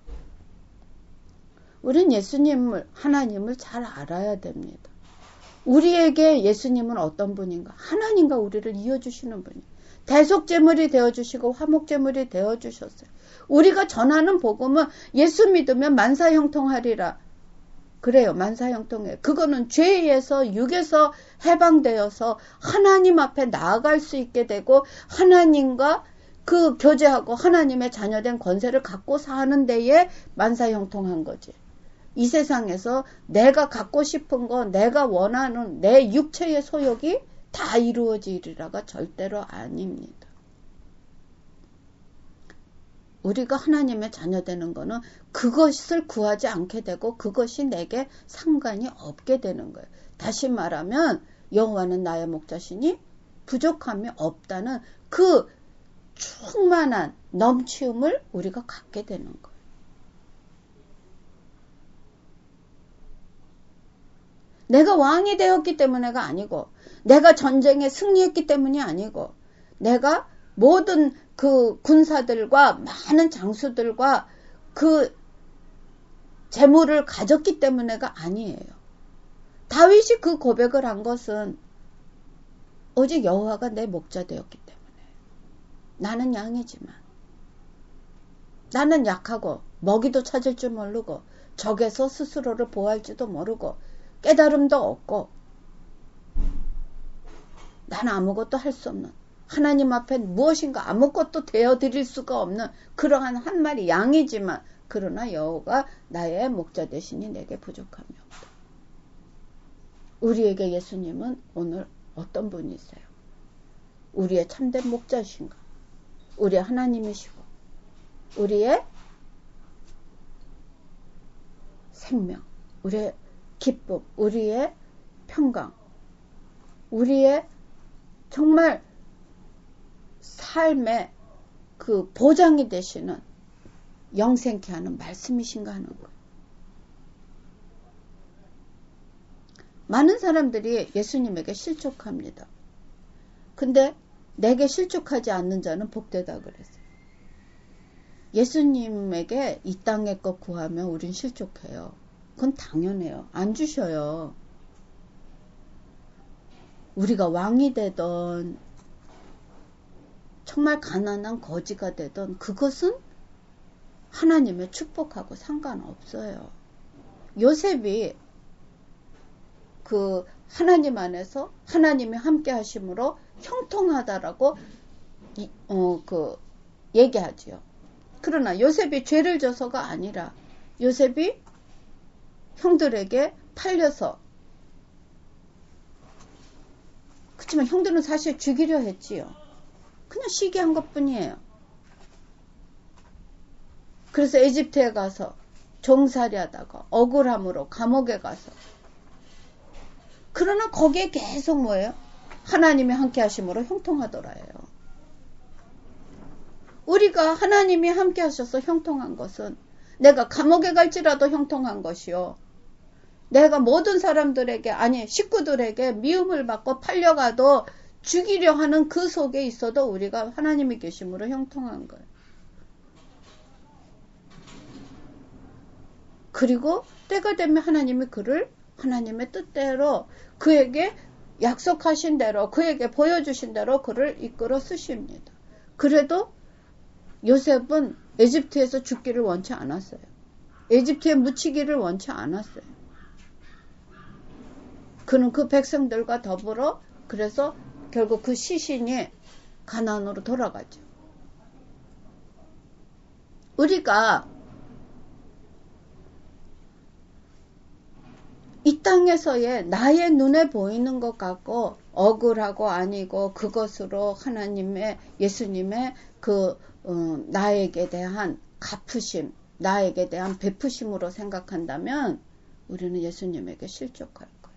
우린 예수님을 하나님을 잘 알아야 됩니다. 우리에게 예수님은 어떤 분인가? 하나님과 우리를 이어주시는 분이에요. 대속제물이 되어주시고 화목제물이 되어주셨어요. 우리가 전하는 복음은 예수 믿으면 만사형통하리라. 그래요. 만사형통해. 그거는 죄에서 육에서 해방되어서 하나님 앞에 나아갈 수 있게 되고 하나님과 그 교제하고 하나님의 자녀된 권세를 갖고 사는 데에 만사형통한 거지. 이 세상에서 내가 갖고 싶은 거 내가 원하는 내 육체의 소욕이 다 이루어지리라가 절대로 아닙니다. 우리가 하나님의 자녀 되는 거는 그것을 구하지 않게 되고 그것이 내게 상관이 없게 되는 거예요. 다시 말하면 여호와는 나의 목자시니 부족함이 없다는 그 충만한 넘치움을 우리가 갖게 되는 거예요. 내가 왕이 되었기 때문에가 아니고 내가 전쟁에 승리했기 때문이 아니고 내가 모든 그 군사들과 많은 장수들과 그 재물을 가졌기 때문에가 아니에요. 다윗이 그 고백을 한 것은 오직 여호와가 내 목자 되었기 때문에 나는 양이지만 나는 약하고 먹이도 찾을 줄 모르고 적에서 스스로를 보호할지도 모르고 깨달음도 없고 나는 아무것도 할 수 없는 하나님 앞에 무엇인가 아무것도 되어드릴 수가 없는 그러한 한 마리 양이지만 그러나 여호가 나의 목자 되시니 내게 부족함이 없다. 우리에게 예수님은 오늘 어떤 분이세요? 우리의 참된 목자신가? 우리의 하나님이시고 우리의 생명, 우리의 기쁨, 우리의 평강, 우리의 정말 삶의 그 보장이 되시는 영생케 하는 말씀이신가 하는 거예요. 많은 사람들이 예수님에게 실족합니다. 근데 내게 실족하지 않는 자는 복되다 그랬어요. 예수님에게 이 땅의 것 구하면 우린 실족해요. 그건 당연해요. 안 주셔요. 우리가 왕이 되던 정말 가난한 거지가 되던 그것은 하나님의 축복하고 상관없어요. 요셉이 그 하나님 안에서 하나님이 함께 하심으로 형통하다라고 이, 어, 그 얘기하지요. 그러나 요셉이 죄를 져서가 아니라 요셉이 형들에게 팔려서 그렇지만 형들은 사실 죽이려 했지요. 그냥 시기한 것뿐이에요. 그래서 에집트에 가서 종살이 하다가 억울함으로 감옥에 가서 그러나 거기에 계속 뭐예요? 하나님이 함께 하심으로 형통하더라예요. 우리가 하나님이 함께 하셔서 형통한 것은 내가 감옥에 갈지라도 형통한 것이요. 내가 모든 사람들에게, 아니 식구들에게 미움을 받고 팔려가도 죽이려 하는 그 속에 있어도 우리가 하나님이 계심으로 형통한 거예요. 그리고 때가 되면 하나님이 그를 하나님의 뜻대로 그에게 약속하신 대로 그에게 보여주신 대로 그를 이끌어 쓰십니다. 그래도 요셉은 에집트에서 죽기를 원치 않았어요. 에집트에 묻히기를 원치 않았어요. 그는 그 백성들과 더불어 그래서 결국 그 시신이 가나안으로 돌아가죠. 우리가 이 땅에서의 나의 눈에 보이는 것 같고 억울하고 아니고 그것으로 하나님의 예수님의 그 어, 나에게 대한 갚으심, 나에게 대한 베푸심으로 생각한다면 우리는 예수님에게 실족할 거예요.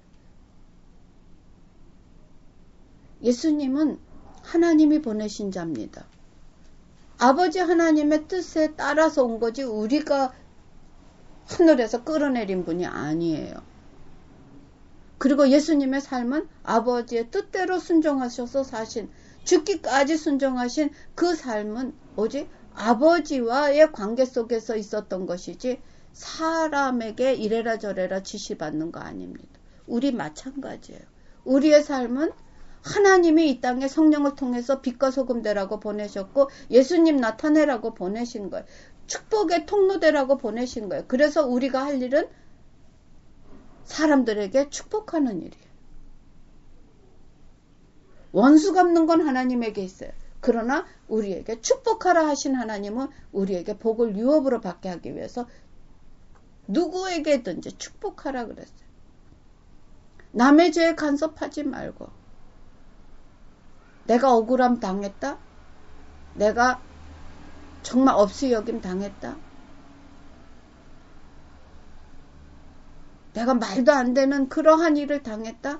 예수님은 하나님이 보내신 자입니다. 아버지 하나님의 뜻에 따라서 온 거지 우리가 하늘에서 끌어내린 분이 아니에요. 그리고 예수님의 삶은 아버지의 뜻대로 순종하셔서 사신, 죽기까지 순종하신 그 삶은 오직 아버지와의 관계 속에서 있었던 것이지 사람에게 이래라 저래라 지시받는 거 아닙니다. 우리 마찬가지예요. 우리의 삶은 하나님이 이 땅에 성령을 통해서 빛과 소금 되라고 보내셨고 예수님 나타내라고 보내신 거예요. 축복의 통로되라고 보내신 거예요. 그래서 우리가 할 일은 사람들에게 축복하는 일이에요. 원수 갚는 건 하나님에게 있어요. 그러나 우리에게 축복하라 하신 하나님은 우리에게 복을 유업으로 받게 하기 위해서 누구에게든지 축복하라 그랬어요. 남의 죄에 간섭하지 말고 내가 억울함 당했다? 내가 정말 업수여김 당했다? 내가 말도 안 되는 그러한 일을 당했다?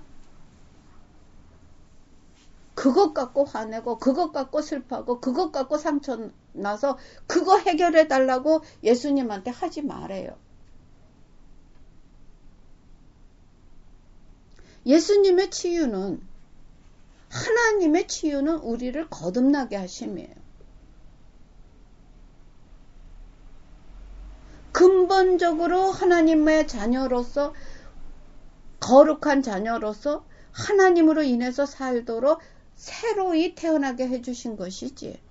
그것 갖고 화내고 그것 갖고 슬퍼하고 그것 갖고 상처 나서 그거 해결해 달라고 예수님한테 하지 말아요. 예수님의 치유는 하나님의 치유는 우리를 거듭나게 하심이에요. 근본적으로 하나님의 자녀로서 거룩한 자녀로서 하나님으로 인해서 살도록 새로이 태어나게 해주신 것이지.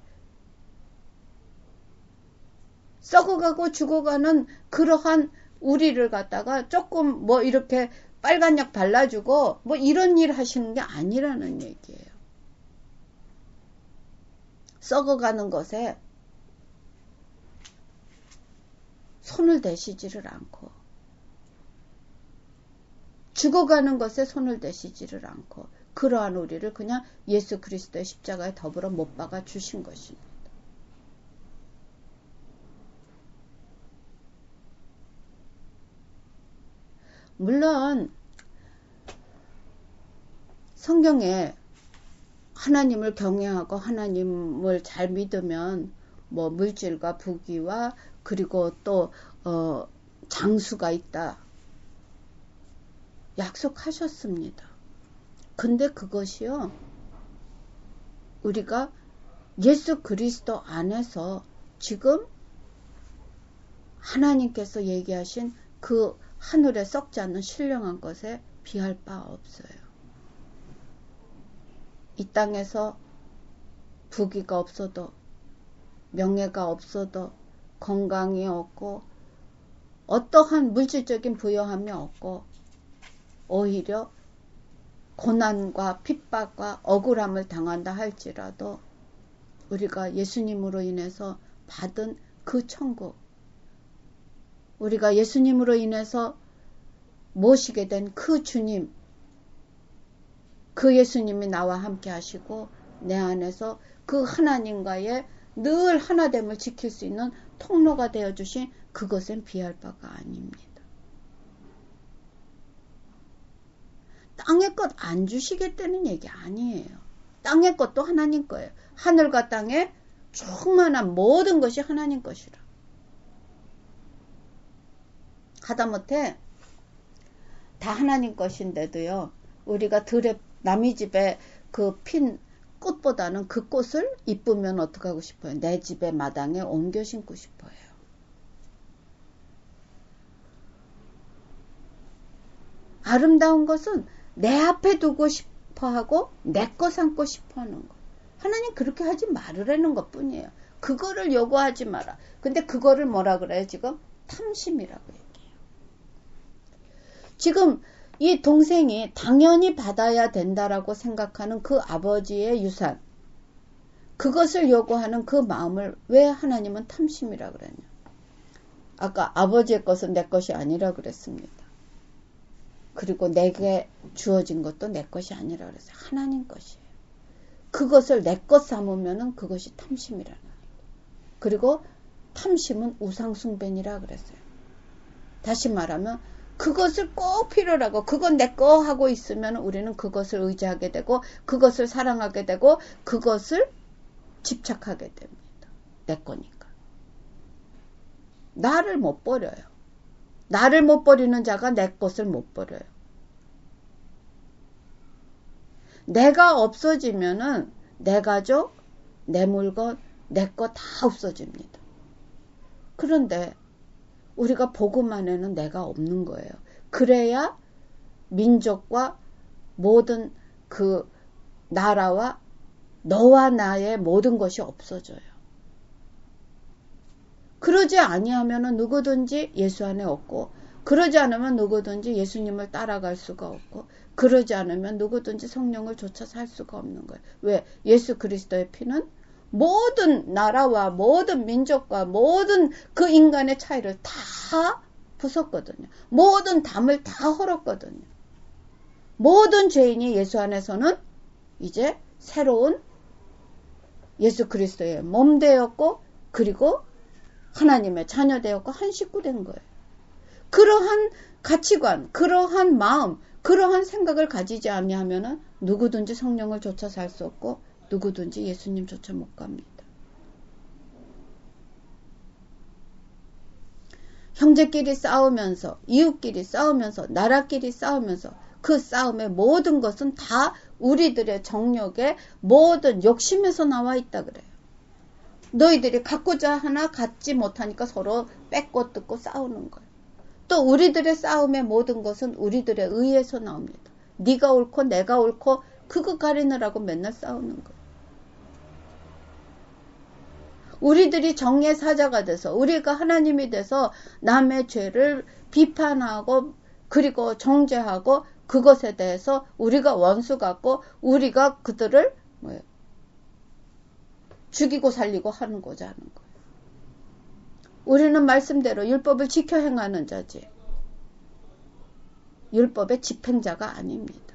썩어가고 죽어가는 그러한 우리를 갖다가 조금 뭐 이렇게 빨간 약 발라주고 뭐 이런 일 하시는 게 아니라는 얘기예요. 썩어가는 것에 손을 대시지를 않고 죽어가는 것에 손을 대시지를 않고 그러한 우리를 그냥 예수 그리스도의 십자가에 더불어 못 박아 주신 것입니다. 물론 성경에 하나님을 경외하고 하나님을 잘 믿으면 뭐 물질과 부귀와 그리고 또 어, 장수가 있다 약속하셨습니다. 근데 그것이요 우리가 예수 그리스도 안에서 지금 하나님께서 얘기하신 그 하늘에 썩지 않는 신령한 것에 비할 바 없어요. 이 땅에서 부귀가 없어도 명예가 없어도 건강이 없고 어떠한 물질적인 부여함이 없고 오히려 고난과 핍박과 억울함을 당한다 할지라도 우리가 예수님으로 인해서 받은 그 천국 우리가 예수님으로 인해서 모시게 된 그 주님 그 예수님이 나와 함께 하시고 내 안에서 그 하나님과의 늘 하나됨을 지킬 수 있는 통로가 되어주신 그것엔 비할 바가 아닙니다. 땅의 것 안 주시겠다는 얘기 아니에요. 땅의 것도 하나님 거예요. 하늘과 땅에 충만한 모든 것이 하나님 것이라. 하다못해 다 하나님 것인데도요. 우리가 들에 남의 집에 그 핀 꽃보다는 그 꽃을 이쁘면 어떻게 하고 싶어요? 내 집의 마당에 옮겨 심고 싶어요. 아름다운 것은 내 앞에 두고 싶어 하고 내 거 삼고 싶어 하는 거. 하나님 그렇게 하지 말으라는 것 뿐이에요. 그거를 요구하지 마라. 근데 그거를 뭐라 그래요? 지금 탐심이라고 얘기해요. 지금 이 동생이 당연히 받아야 된다라고 생각하는 그 아버지의 유산, 그것을 요구하는 그 마음을 왜 하나님은 탐심이라 그랬냐? 아까 아버지의 것은 내 것이 아니라 그랬습니다. 그리고 내게 주어진 것도 내 것이 아니라 그랬어요. 하나님 것이에요. 그것을 내 것 삼으면은 그것이 탐심이라는 거예요. 그리고 탐심은 우상숭배니라 그랬어요. 다시 말하면 그것을 꼭 필요로 하고 그건 내 거 하고 있으면 우리는 그것을 의지하게 되고 그것을 사랑하게 되고 그것을 집착하게 됩니다. 내 거니까. 나를 못 버려요. 나를 못 버리는 자가 내 것을 못 버려요. 내가 없어지면은 내 가족, 내 물건, 내 거 다 없어집니다. 그런데 우리가 복음 안에는 내가 없는 거예요. 그래야 민족과 모든 그 나라와 너와 나의 모든 것이 없어져요. 그러지 아니하면 누구든지 예수 안에 없고, 그러지 않으면 누구든지 예수님을 따라갈 수가 없고, 그러지 않으면 누구든지 성령을 좇아 살 수가 없는 거예요. 왜? 예수 그리스도의 피는 모든 나라와 모든 민족과 모든 그 인간의 차이를 다 부쉈거든요. 모든 담을 다 헐었거든요. 모든 죄인이 예수 안에서는 이제 새로운 예수 그리스도의 몸 되었고, 그리고 하나님의 자녀 되었고 한 식구 된 거예요. 그러한 가치관, 그러한 마음, 그러한 생각을 가지지 아니하면은 누구든지 성령을 좇아 살 수 없고 누구든지 예수님 좇아 못 갑니다. 형제끼리 싸우면서, 이웃끼리 싸우면서, 나라끼리 싸우면서 그 싸움의 모든 것은 다 우리들의 정욕의 모든 욕심에서 나와 있다 그래요. 너희들이 갖고자 하나 갖지 못하니까 서로 뺏고 뜯고 싸우는 거예요. 또 우리들의 싸움의 모든 것은 우리들의 의에서 나옵니다. 네가 옳고 내가 옳고 그거 가리느라고 맨날 싸우는 거예요. 우리들이 정의 사자가 돼서 우리가 하나님이 돼서 남의 죄를 비판하고 그리고 정죄하고 그것에 대해서 우리가 원수 같고 우리가 그들을 뭐예요? 죽이고 살리고 하는고자 하는 거예요. 우리는 말씀대로 율법을 지켜 행하는 자지 율법의 집행자가 아닙니다.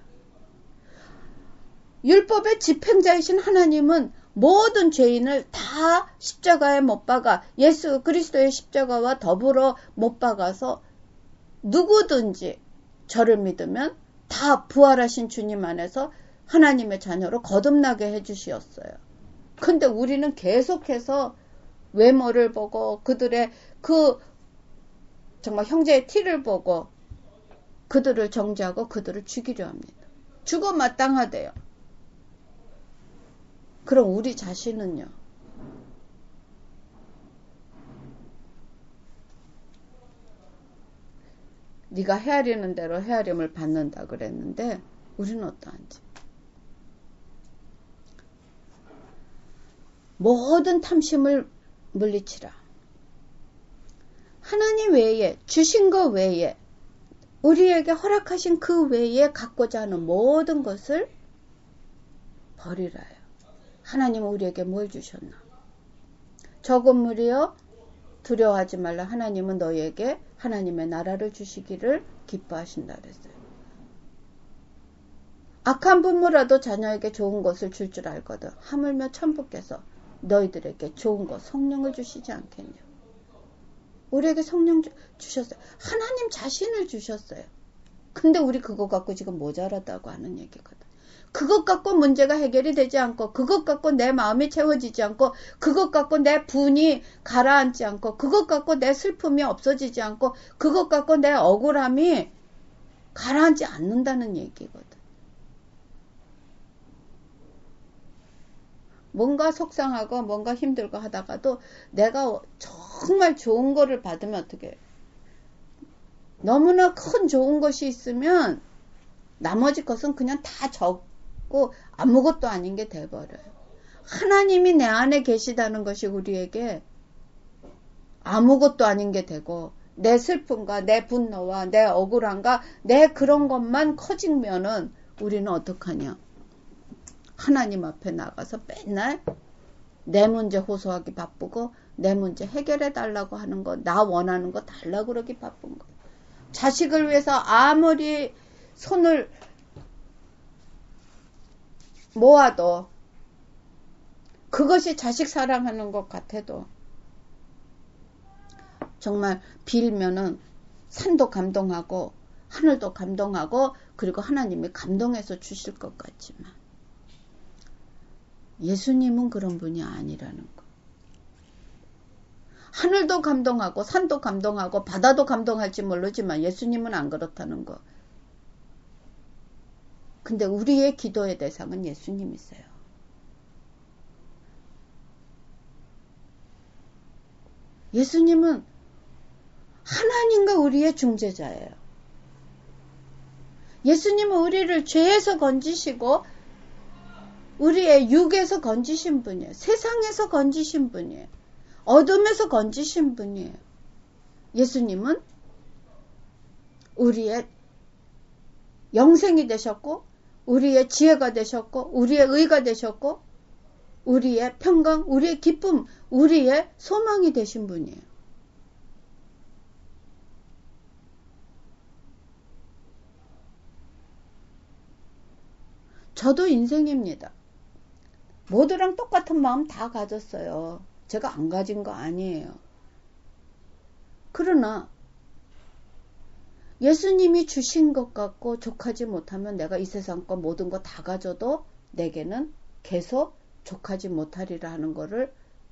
율법의 집행자이신 하나님은 모든 죄인을 다 십자가에 못 박아 예수 그리스도의 십자가와 더불어 못 박아서 누구든지 저를 믿으면 다 부활하신 주님 안에서 하나님의 자녀로 거듭나게 해주시었어요. 근데 우리는 계속해서 외모를 보고 그들의 그 정말 형제의 티를 보고 그들을 정죄하고 그들을 죽이려 합니다. 죽어 마땅하대요. 그럼 우리 자신은요? 네가 헤아리는 대로 헤아림을 받는다 그랬는데 우리는 어떠한지. 모든 탐심을 물리치라. 하나님 외에 주신 것 외에 우리에게 허락하신 그 외에 갖고자 하는 모든 것을 버리라요. 하나님은 우리에게 뭘 주셨나? 저 건물이여 두려워하지 말라. 하나님은 너희에게 하나님의 나라를 주시기를 기뻐하신다 그랬어요. 악한 부모라도 자녀에게 좋은 것을 줄 줄 알거든. 하물며 천부께서 너희들에게 좋은 것 성령을 주시지 않겠냐. 우리에게 성령 주, 주셨어요. 하나님 자신을 주셨어요. 근데 우리 그거 갖고 지금 모자라다고 하는 얘기거든. 그것 갖고 문제가 해결이 되지 않고, 그것 갖고 내 마음이 채워지지 않고, 그것 갖고 내 분이 가라앉지 않고, 그것 갖고 내 슬픔이 없어지지 않고, 그것 갖고 내 억울함이 가라앉지 않는다는 얘기거든. 뭔가 속상하고 뭔가 힘들고 하다가도 내가 정말 좋은 거를 받으면 어떻게 해? 너무나 큰 좋은 것이 있으면 나머지 것은 그냥 다 적고 아무것도 아닌 게 돼버려요. 하나님이 내 안에 계시다는 것이 우리에게 아무것도 아닌 게 되고, 내 슬픔과 내 분노와 내 억울함과 내 그런 것만 커지면은 우리는 어떡하냐? 하나님 앞에 나가서 맨날 내 문제 호소하기 바쁘고, 내 문제 해결해 달라고 하는 거, 나 원하는 거 달라고 그러기 바쁜 거. 자식을 위해서 아무리 손을 모아도, 그것이 자식 사랑하는 것 같아도, 정말 빌면은 산도 감동하고 하늘도 감동하고, 그리고 하나님이 감동해서 주실 것 같지만 예수님은 그런 분이 아니라는 거. 하늘도 감동하고 산도 감동하고 바다도 감동할지 모르지만 예수님은 안 그렇다는 거. 근데 우리의 기도의 대상은 예수님이세요. 예수님은 하나님과 우리의 중재자예요. 예수님은 우리를 죄에서 건지시고 우리의 육에서 건지신 분이에요. 세상에서 건지신 분이에요. 어둠에서 건지신 분이에요. 예수님은 우리의 영생이 되셨고, 우리의 지혜가 되셨고, 우리의 의가 되셨고, 우리의 평강, 우리의 기쁨, 우리의 소망이 되신 분이에요. 저도 인생입니다. 모두랑 똑같은 마음 다 가졌어요. 제가 안 가진 거 아니에요. 그러나 예수님이 주신 것 갖고 족하지 못하면 내가 이 세상 거 모든 거 다 가져도 내게는 계속 족하지 못하리라 하는 거를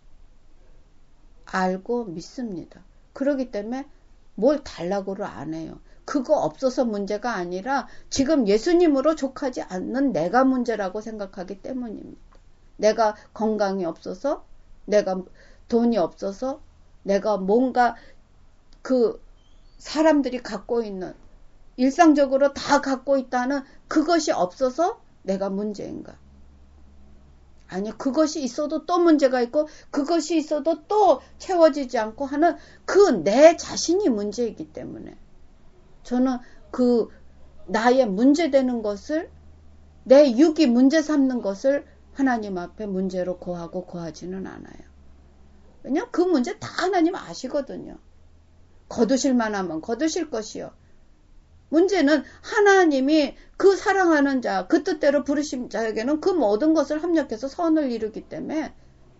알고 믿습니다. 그렇기 때문에 뭘 달라고를 안 해요. 그거 없어서 문제가 아니라 지금 예수님으로 족하지 않는 내가 문제라고 생각하기 때문입니다. 내가 건강이 없어서, 내가 돈이 없어서, 내가 뭔가 그 사람들이 갖고 있는, 일상적으로 다 갖고 있다는 그것이 없어서 내가 문제인가? 아니, 그것이 있어도 또 문제가 있고, 그것이 있어도 또 채워지지 않고 하는 그 내 자신이 문제이기 때문에 저는 그 나의 문제되는 것을, 내 육이 문제 삼는 것을 하나님 앞에 문제로 고하고 고하지는 않아요. 왜냐하면 그 문제 다 하나님 아시거든요. 거두실 만하면 거두실 것이요. 문제는 하나님이 그 사랑하는 자, 그 뜻대로 부르신 자에게는 그 모든 것을 합력해서 선을 이루기 때문에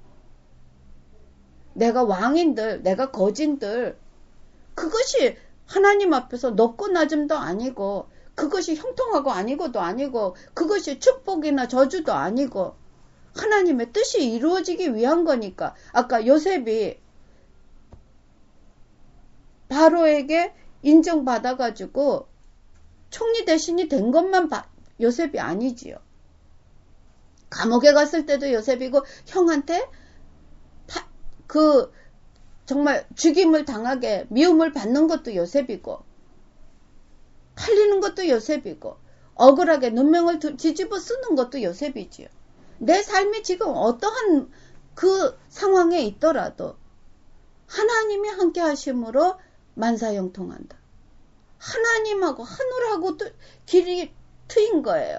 내가 왕인들, 내가 거진들, 그것이 하나님 앞에서 높고 낮음도 아니고, 그것이 형통하고 아니고도 아니고, 그것이 축복이나 저주도 아니고, 하나님의 뜻이 이루어지기 위한 거니까. 아까 요셉이 바로에게 인정받아가지고 총리 대신이 된 것만 바, 요셉이 아니지요. 감옥에 갔을 때도 요셉이고, 형한테 파, 그 정말 죽임을 당하게 미움을 받는 것도 요셉이고, 팔리는 것도 요셉이고, 억울하게 눈명을 뒤집어 쓰는 것도 요셉이지요. 내 삶이 지금 어떠한 그 상황에 있더라도 하나님이 함께 하심으로 만사형통한다. 하나님하고 하늘하고 길이 트인 거예요.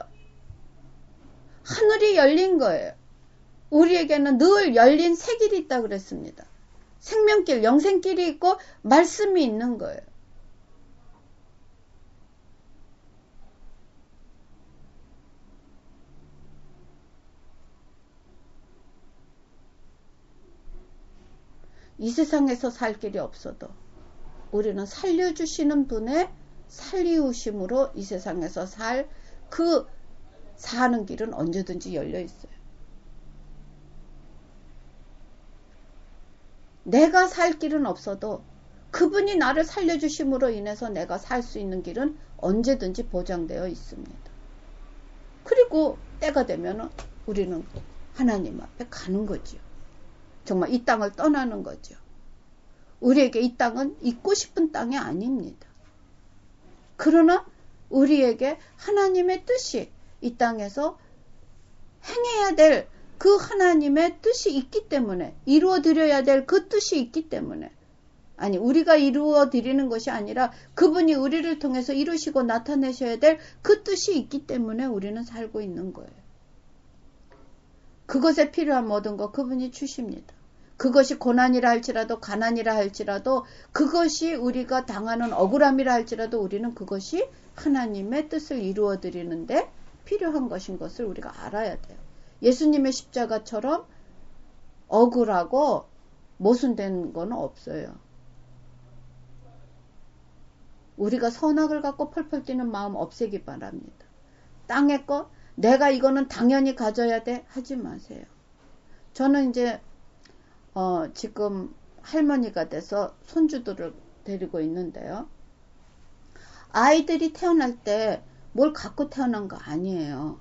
하늘이 열린 거예요. 우리에게는 늘 열린 새 길이 있다 그랬습니다. 생명길, 영생길이 있고 말씀이 있는 거예요. 이 세상에서 살 길이 없어도 우리는 살려주시는 분의 살리우심으로 이 세상에서 살 그 사는 길은 언제든지 열려 있어요. 내가 살 길은 없어도 그분이 나를 살려주심으로 인해서 내가 살 수 있는 길은 언제든지 보장되어 있습니다. 그리고 때가 되면 우리는 하나님 앞에 가는 거죠. 정말 이 땅을 떠나는 거죠. 우리에게 이 땅은 있고 싶은 땅이 아닙니다. 그러나 우리에게 하나님의 뜻이 이 땅에서 행해야 될 그 하나님의 뜻이 있기 때문에, 이루어 드려야 될 그 뜻이 있기 때문에, 아니 우리가 이루어 드리는 것이 아니라 그분이 우리를 통해서 이루시고 나타내셔야 될 그 뜻이 있기 때문에 우리는 살고 있는 거예요. 그것에 필요한 모든 것 그분이 주십니다. 그것이 고난이라 할지라도 가난이라 할지라도 그것이 우리가 당하는 억울함이라 할지라도 우리는 그것이 하나님의 뜻을 이루어 드리는데 필요한 것인 것을 우리가 알아야 돼요. 예수님의 십자가처럼 억울하고 모순된 건 없어요. 우리가 선악을 갖고 펄펄 뛰는 마음 없애기 바랍니다. 땅의 것, 내가 이거는 당연히 가져야 돼 하지 마세요. 저는 이제 어, 지금 할머니가 돼서 손주들을 데리고 있는데요. 아이들이 태어날 때 뭘 갖고 태어난 거 아니에요.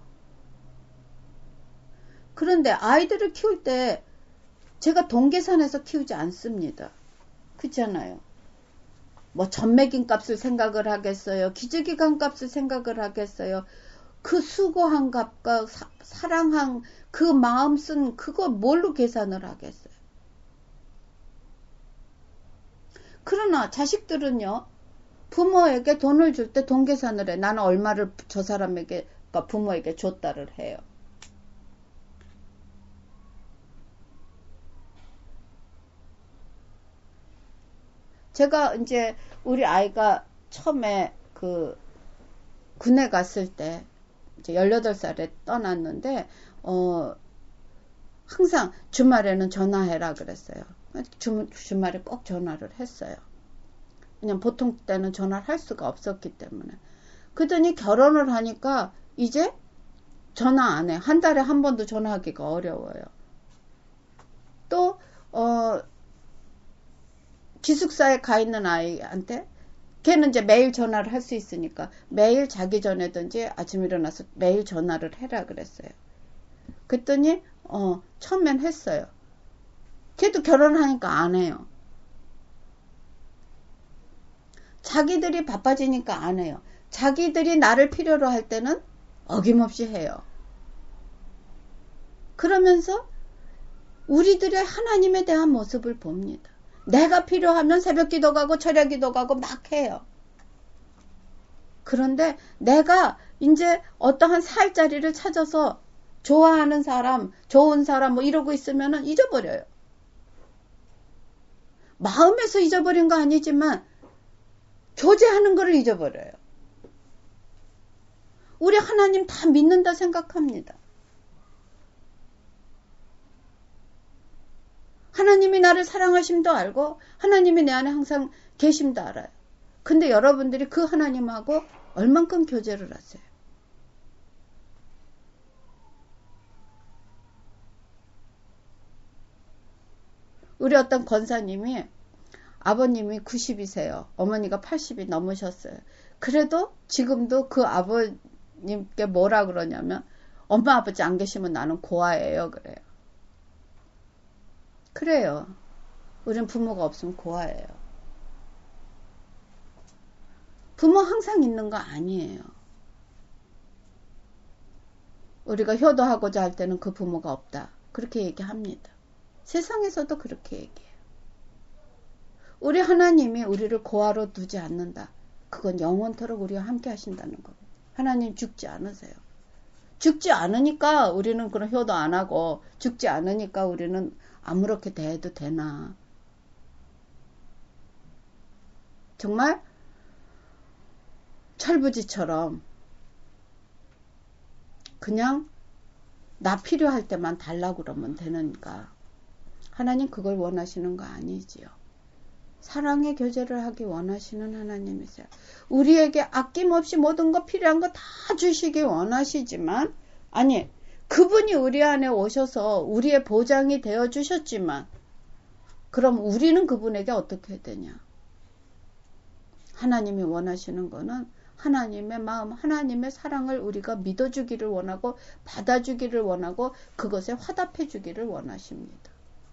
그런데 아이들을 키울 때 제가 돈 계산해서 키우지 않습니다. 그렇잖아요. 뭐 전매긴 값을 생각을 하겠어요. 기저귀감 값을 생각을 하겠어요. 그 수고한 값과 사, 사랑한 그 마음 쓴 그거 뭘로 계산을 하겠어요. 그러나 자식들은요. 부모에게 돈을 줄 때 돈 계산을 해. 나는 얼마를 저 사람에게 부모에게 줬다를 해요. 제가 이제 우리 아이가 처음에 그 군에 갔을 때 이제 열여덟 살에 떠났는데 어 항상 주말에는 전화해라 그랬어요. 주, 주말에 꼭 전화를 했어요. 그냥 보통 때는 전화를 할 수가 없었기 때문에. 그러더니 결혼을 하니까 이제 전화 안 해. 한 달에 한 번도 전화하기가 어려워요. 또 어 기숙사에 가 있는 아이한테 걔는 이제 매일 전화를 할 수 있으니까 매일 자기 전에든지 아침 일어나서 매일 전화를 해라 그랬어요. 그랬더니 어 처음엔 했어요. 걔도 결혼하니까 안 해요. 자기들이 바빠지니까 안 해요. 자기들이 나를 필요로 할 때는 어김없이 해요. 그러면서 우리들의 하나님에 대한 모습을 봅니다. 내가 필요하면 새벽 기도 가고 철야 기도 가고 막 해요. 그런데 내가 이제 어떠한 살 자리를 찾아서 좋아하는 사람, 좋은 사람 뭐 이러고 있으면 잊어버려요. 마음에서 잊어버린 거 아니지만 교제하는 거를 잊어버려요. 우리 하나님 다 믿는다 생각합니다. 하나님이 나를 사랑하심도 알고 하나님이 내 안에 항상 계심도 알아요. 근데 여러분들이 그 하나님하고 얼만큼 교제를 하세요? 우리 어떤 권사님이 아버님이 구십이세요. 어머니가 팔십이 넘으셨어요. 그래도 지금도 그 아버님께 뭐라 그러냐면 엄마 아버지 안 계시면 나는 고아예요 그래요. 그래요. 우린 부모가 없으면 고아예요. 부모 항상 있는 거 아니에요. 우리가 효도하고자 할 때는 그 부모가 없다. 그렇게 얘기합니다. 세상에서도 그렇게 얘기해요. 우리 하나님이 우리를 고아로 두지 않는다. 그건 영원토록 우리와 함께 하신다는 겁니다. 하나님 죽지 않으세요. 죽지 않으니까 우리는 그런 효도 안 하고 죽지 않으니까 우리는 아무렇게 대해도 되나. 정말 철부지처럼 그냥 나 필요할 때만 달라고 그러면 되는가. 하나님 그걸 원하시는 거 아니지요. 사랑의 교제를 하기 원하시는 하나님이세요. 우리에게 아낌없이 모든 거 필요한 거 다 주시기 원하시지만 아니, 그분이 우리 안에 오셔서 우리의 보장이 되어 주셨지만 그럼 우리는 그분에게 어떻게 해야 되냐? 하나님이 원하시는 거는 하나님의 마음, 하나님의 사랑을 우리가 믿어주기를 원하고 받아주기를 원하고 그것에 화답해주기를 원하십니다.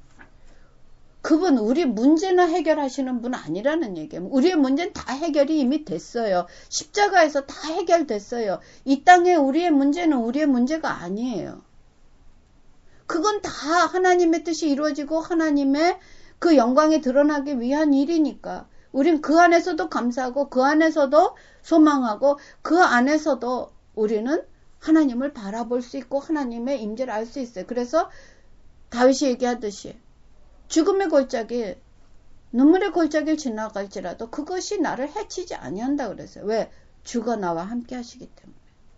그분 우리 문제나 해결하시는 분 아니라는 얘기예요. 우리의 문제는 다 해결이 이미 됐어요. 십자가에서 다 해결됐어요. 이 땅에 우리의 문제는 우리의 문제가 아니에요. 그건 다 하나님의 뜻이 이루어지고 하나님의 그 영광이 드러나기 위한 일이니까 우린 그 안에서도 감사하고 그 안에서도 소망하고 그 안에서도 우리는 하나님을 바라볼 수 있고 하나님의 임재를 알 수 있어요. 그래서 다윗이 얘기하듯이 죽음의 골짜기, 눈물의 골짜기를 지나갈지라도 그것이 나를 해치지 아니한다 그랬어요. 왜? 주가 나와 함께 하시기 때문에.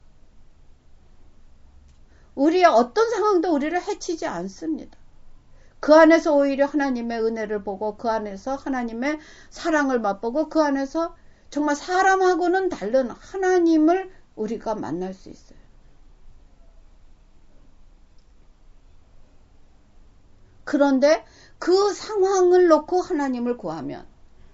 우리의 어떤 상황도 우리를 해치지 않습니다. 그 안에서 오히려 하나님의 은혜를 보고 그 안에서 하나님의 사랑을 맛보고 그 안에서 정말 사람하고는 다른 하나님을 우리가 만날 수 있어요. 그런데 그 상황을 놓고 하나님을 구하면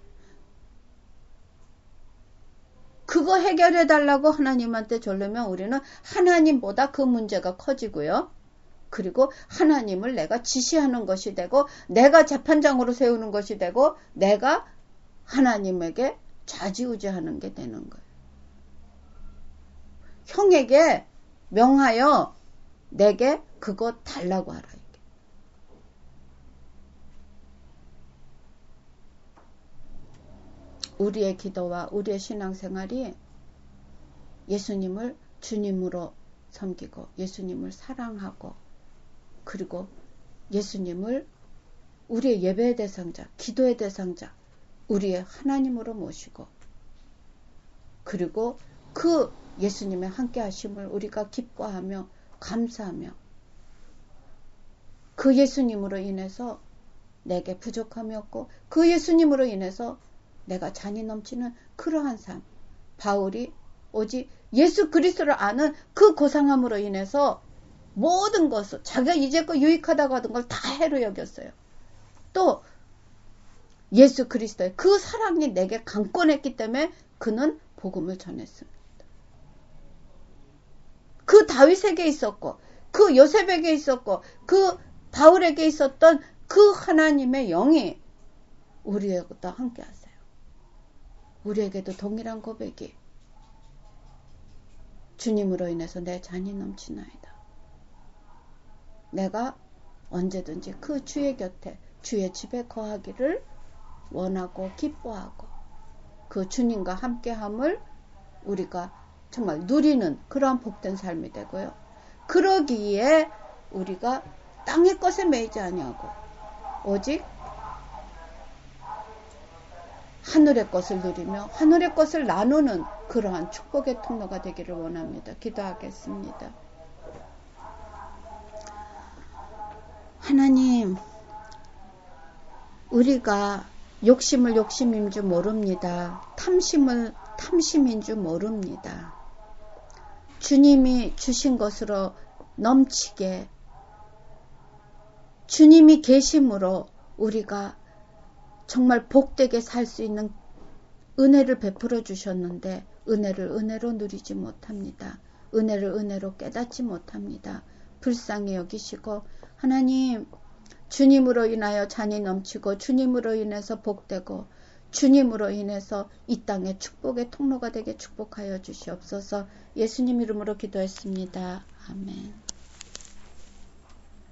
그거 해결해 달라고 하나님한테 졸르면 우리는 하나님보다 그 문제가 커지고요. 그리고 하나님을 내가 지시하는 것이 되고 내가 재판장으로 세우는 것이 되고 내가 하나님에게 좌지우지하는 게 되는 거예요. 형에게 명하여 내게 그거 달라고 하라. 우리의 기도와 우리의 신앙생활이 예수님을 주님으로 섬기고 예수님을 사랑하고 그리고 예수님을 우리의 예배의 대상자, 기도의 대상자, 우리의 하나님으로 모시고 그리고 그 예수님의 함께 하심을 우리가 기뻐하며 감사하며 그 예수님으로 인해서 내게 부족함이 없고 그 예수님으로 인해서 내가 잔이 넘치는 그러한 삶. 바울이 오직 예수 그리스도를 아는 그 고상함으로 인해서 모든 것을 자기가 이제껏 유익하다고 하던 걸 다 해로 여겼어요. 또 예수 그리스도의 그 사랑이 내게 강권했기 때문에 그는 복음을 전했습니다. 그 다윗에게 있었고 그 요셉에게 있었고 그 바울에게 있었던 그 하나님의 영이 우리에게도 함께 하세요. 우리에게도 동일한 고백이 주님으로 인해서 내 잔이 넘치나이다. 내가 언제든지 그 주의 곁에 주의 집에 거하기를 원하고 기뻐하고 그 주님과 함께함을 우리가 정말 누리는 그러한 복된 삶이 되고요. 그러기에 우리가 땅의 것에 매이지 아니하고 오직 하늘의 것을 누리며 하늘의 것을 나누는 그러한 축복의 통로가 되기를 원합니다. 기도하겠습니다. 하나님, 우리가 욕심을 욕심인 줄 모릅니다. 탐심을 탐심인 줄 모릅니다. 주님이 주신 것으로 넘치게 주님이 계심으로 우리가 정말 복되게 살 수 있는 은혜를 베풀어 주셨는데 은혜를 은혜로 누리지 못합니다. 은혜를 은혜로 깨닫지 못합니다. 불쌍히 여기시고 하나님 주님으로 인하여 잔이 넘치고 주님으로 인해서 복되고 주님으로 인해서 이 땅에 축복의 통로가 되게 축복하여 주시옵소서. 예수님 이름으로 기도했습니다. 아멘.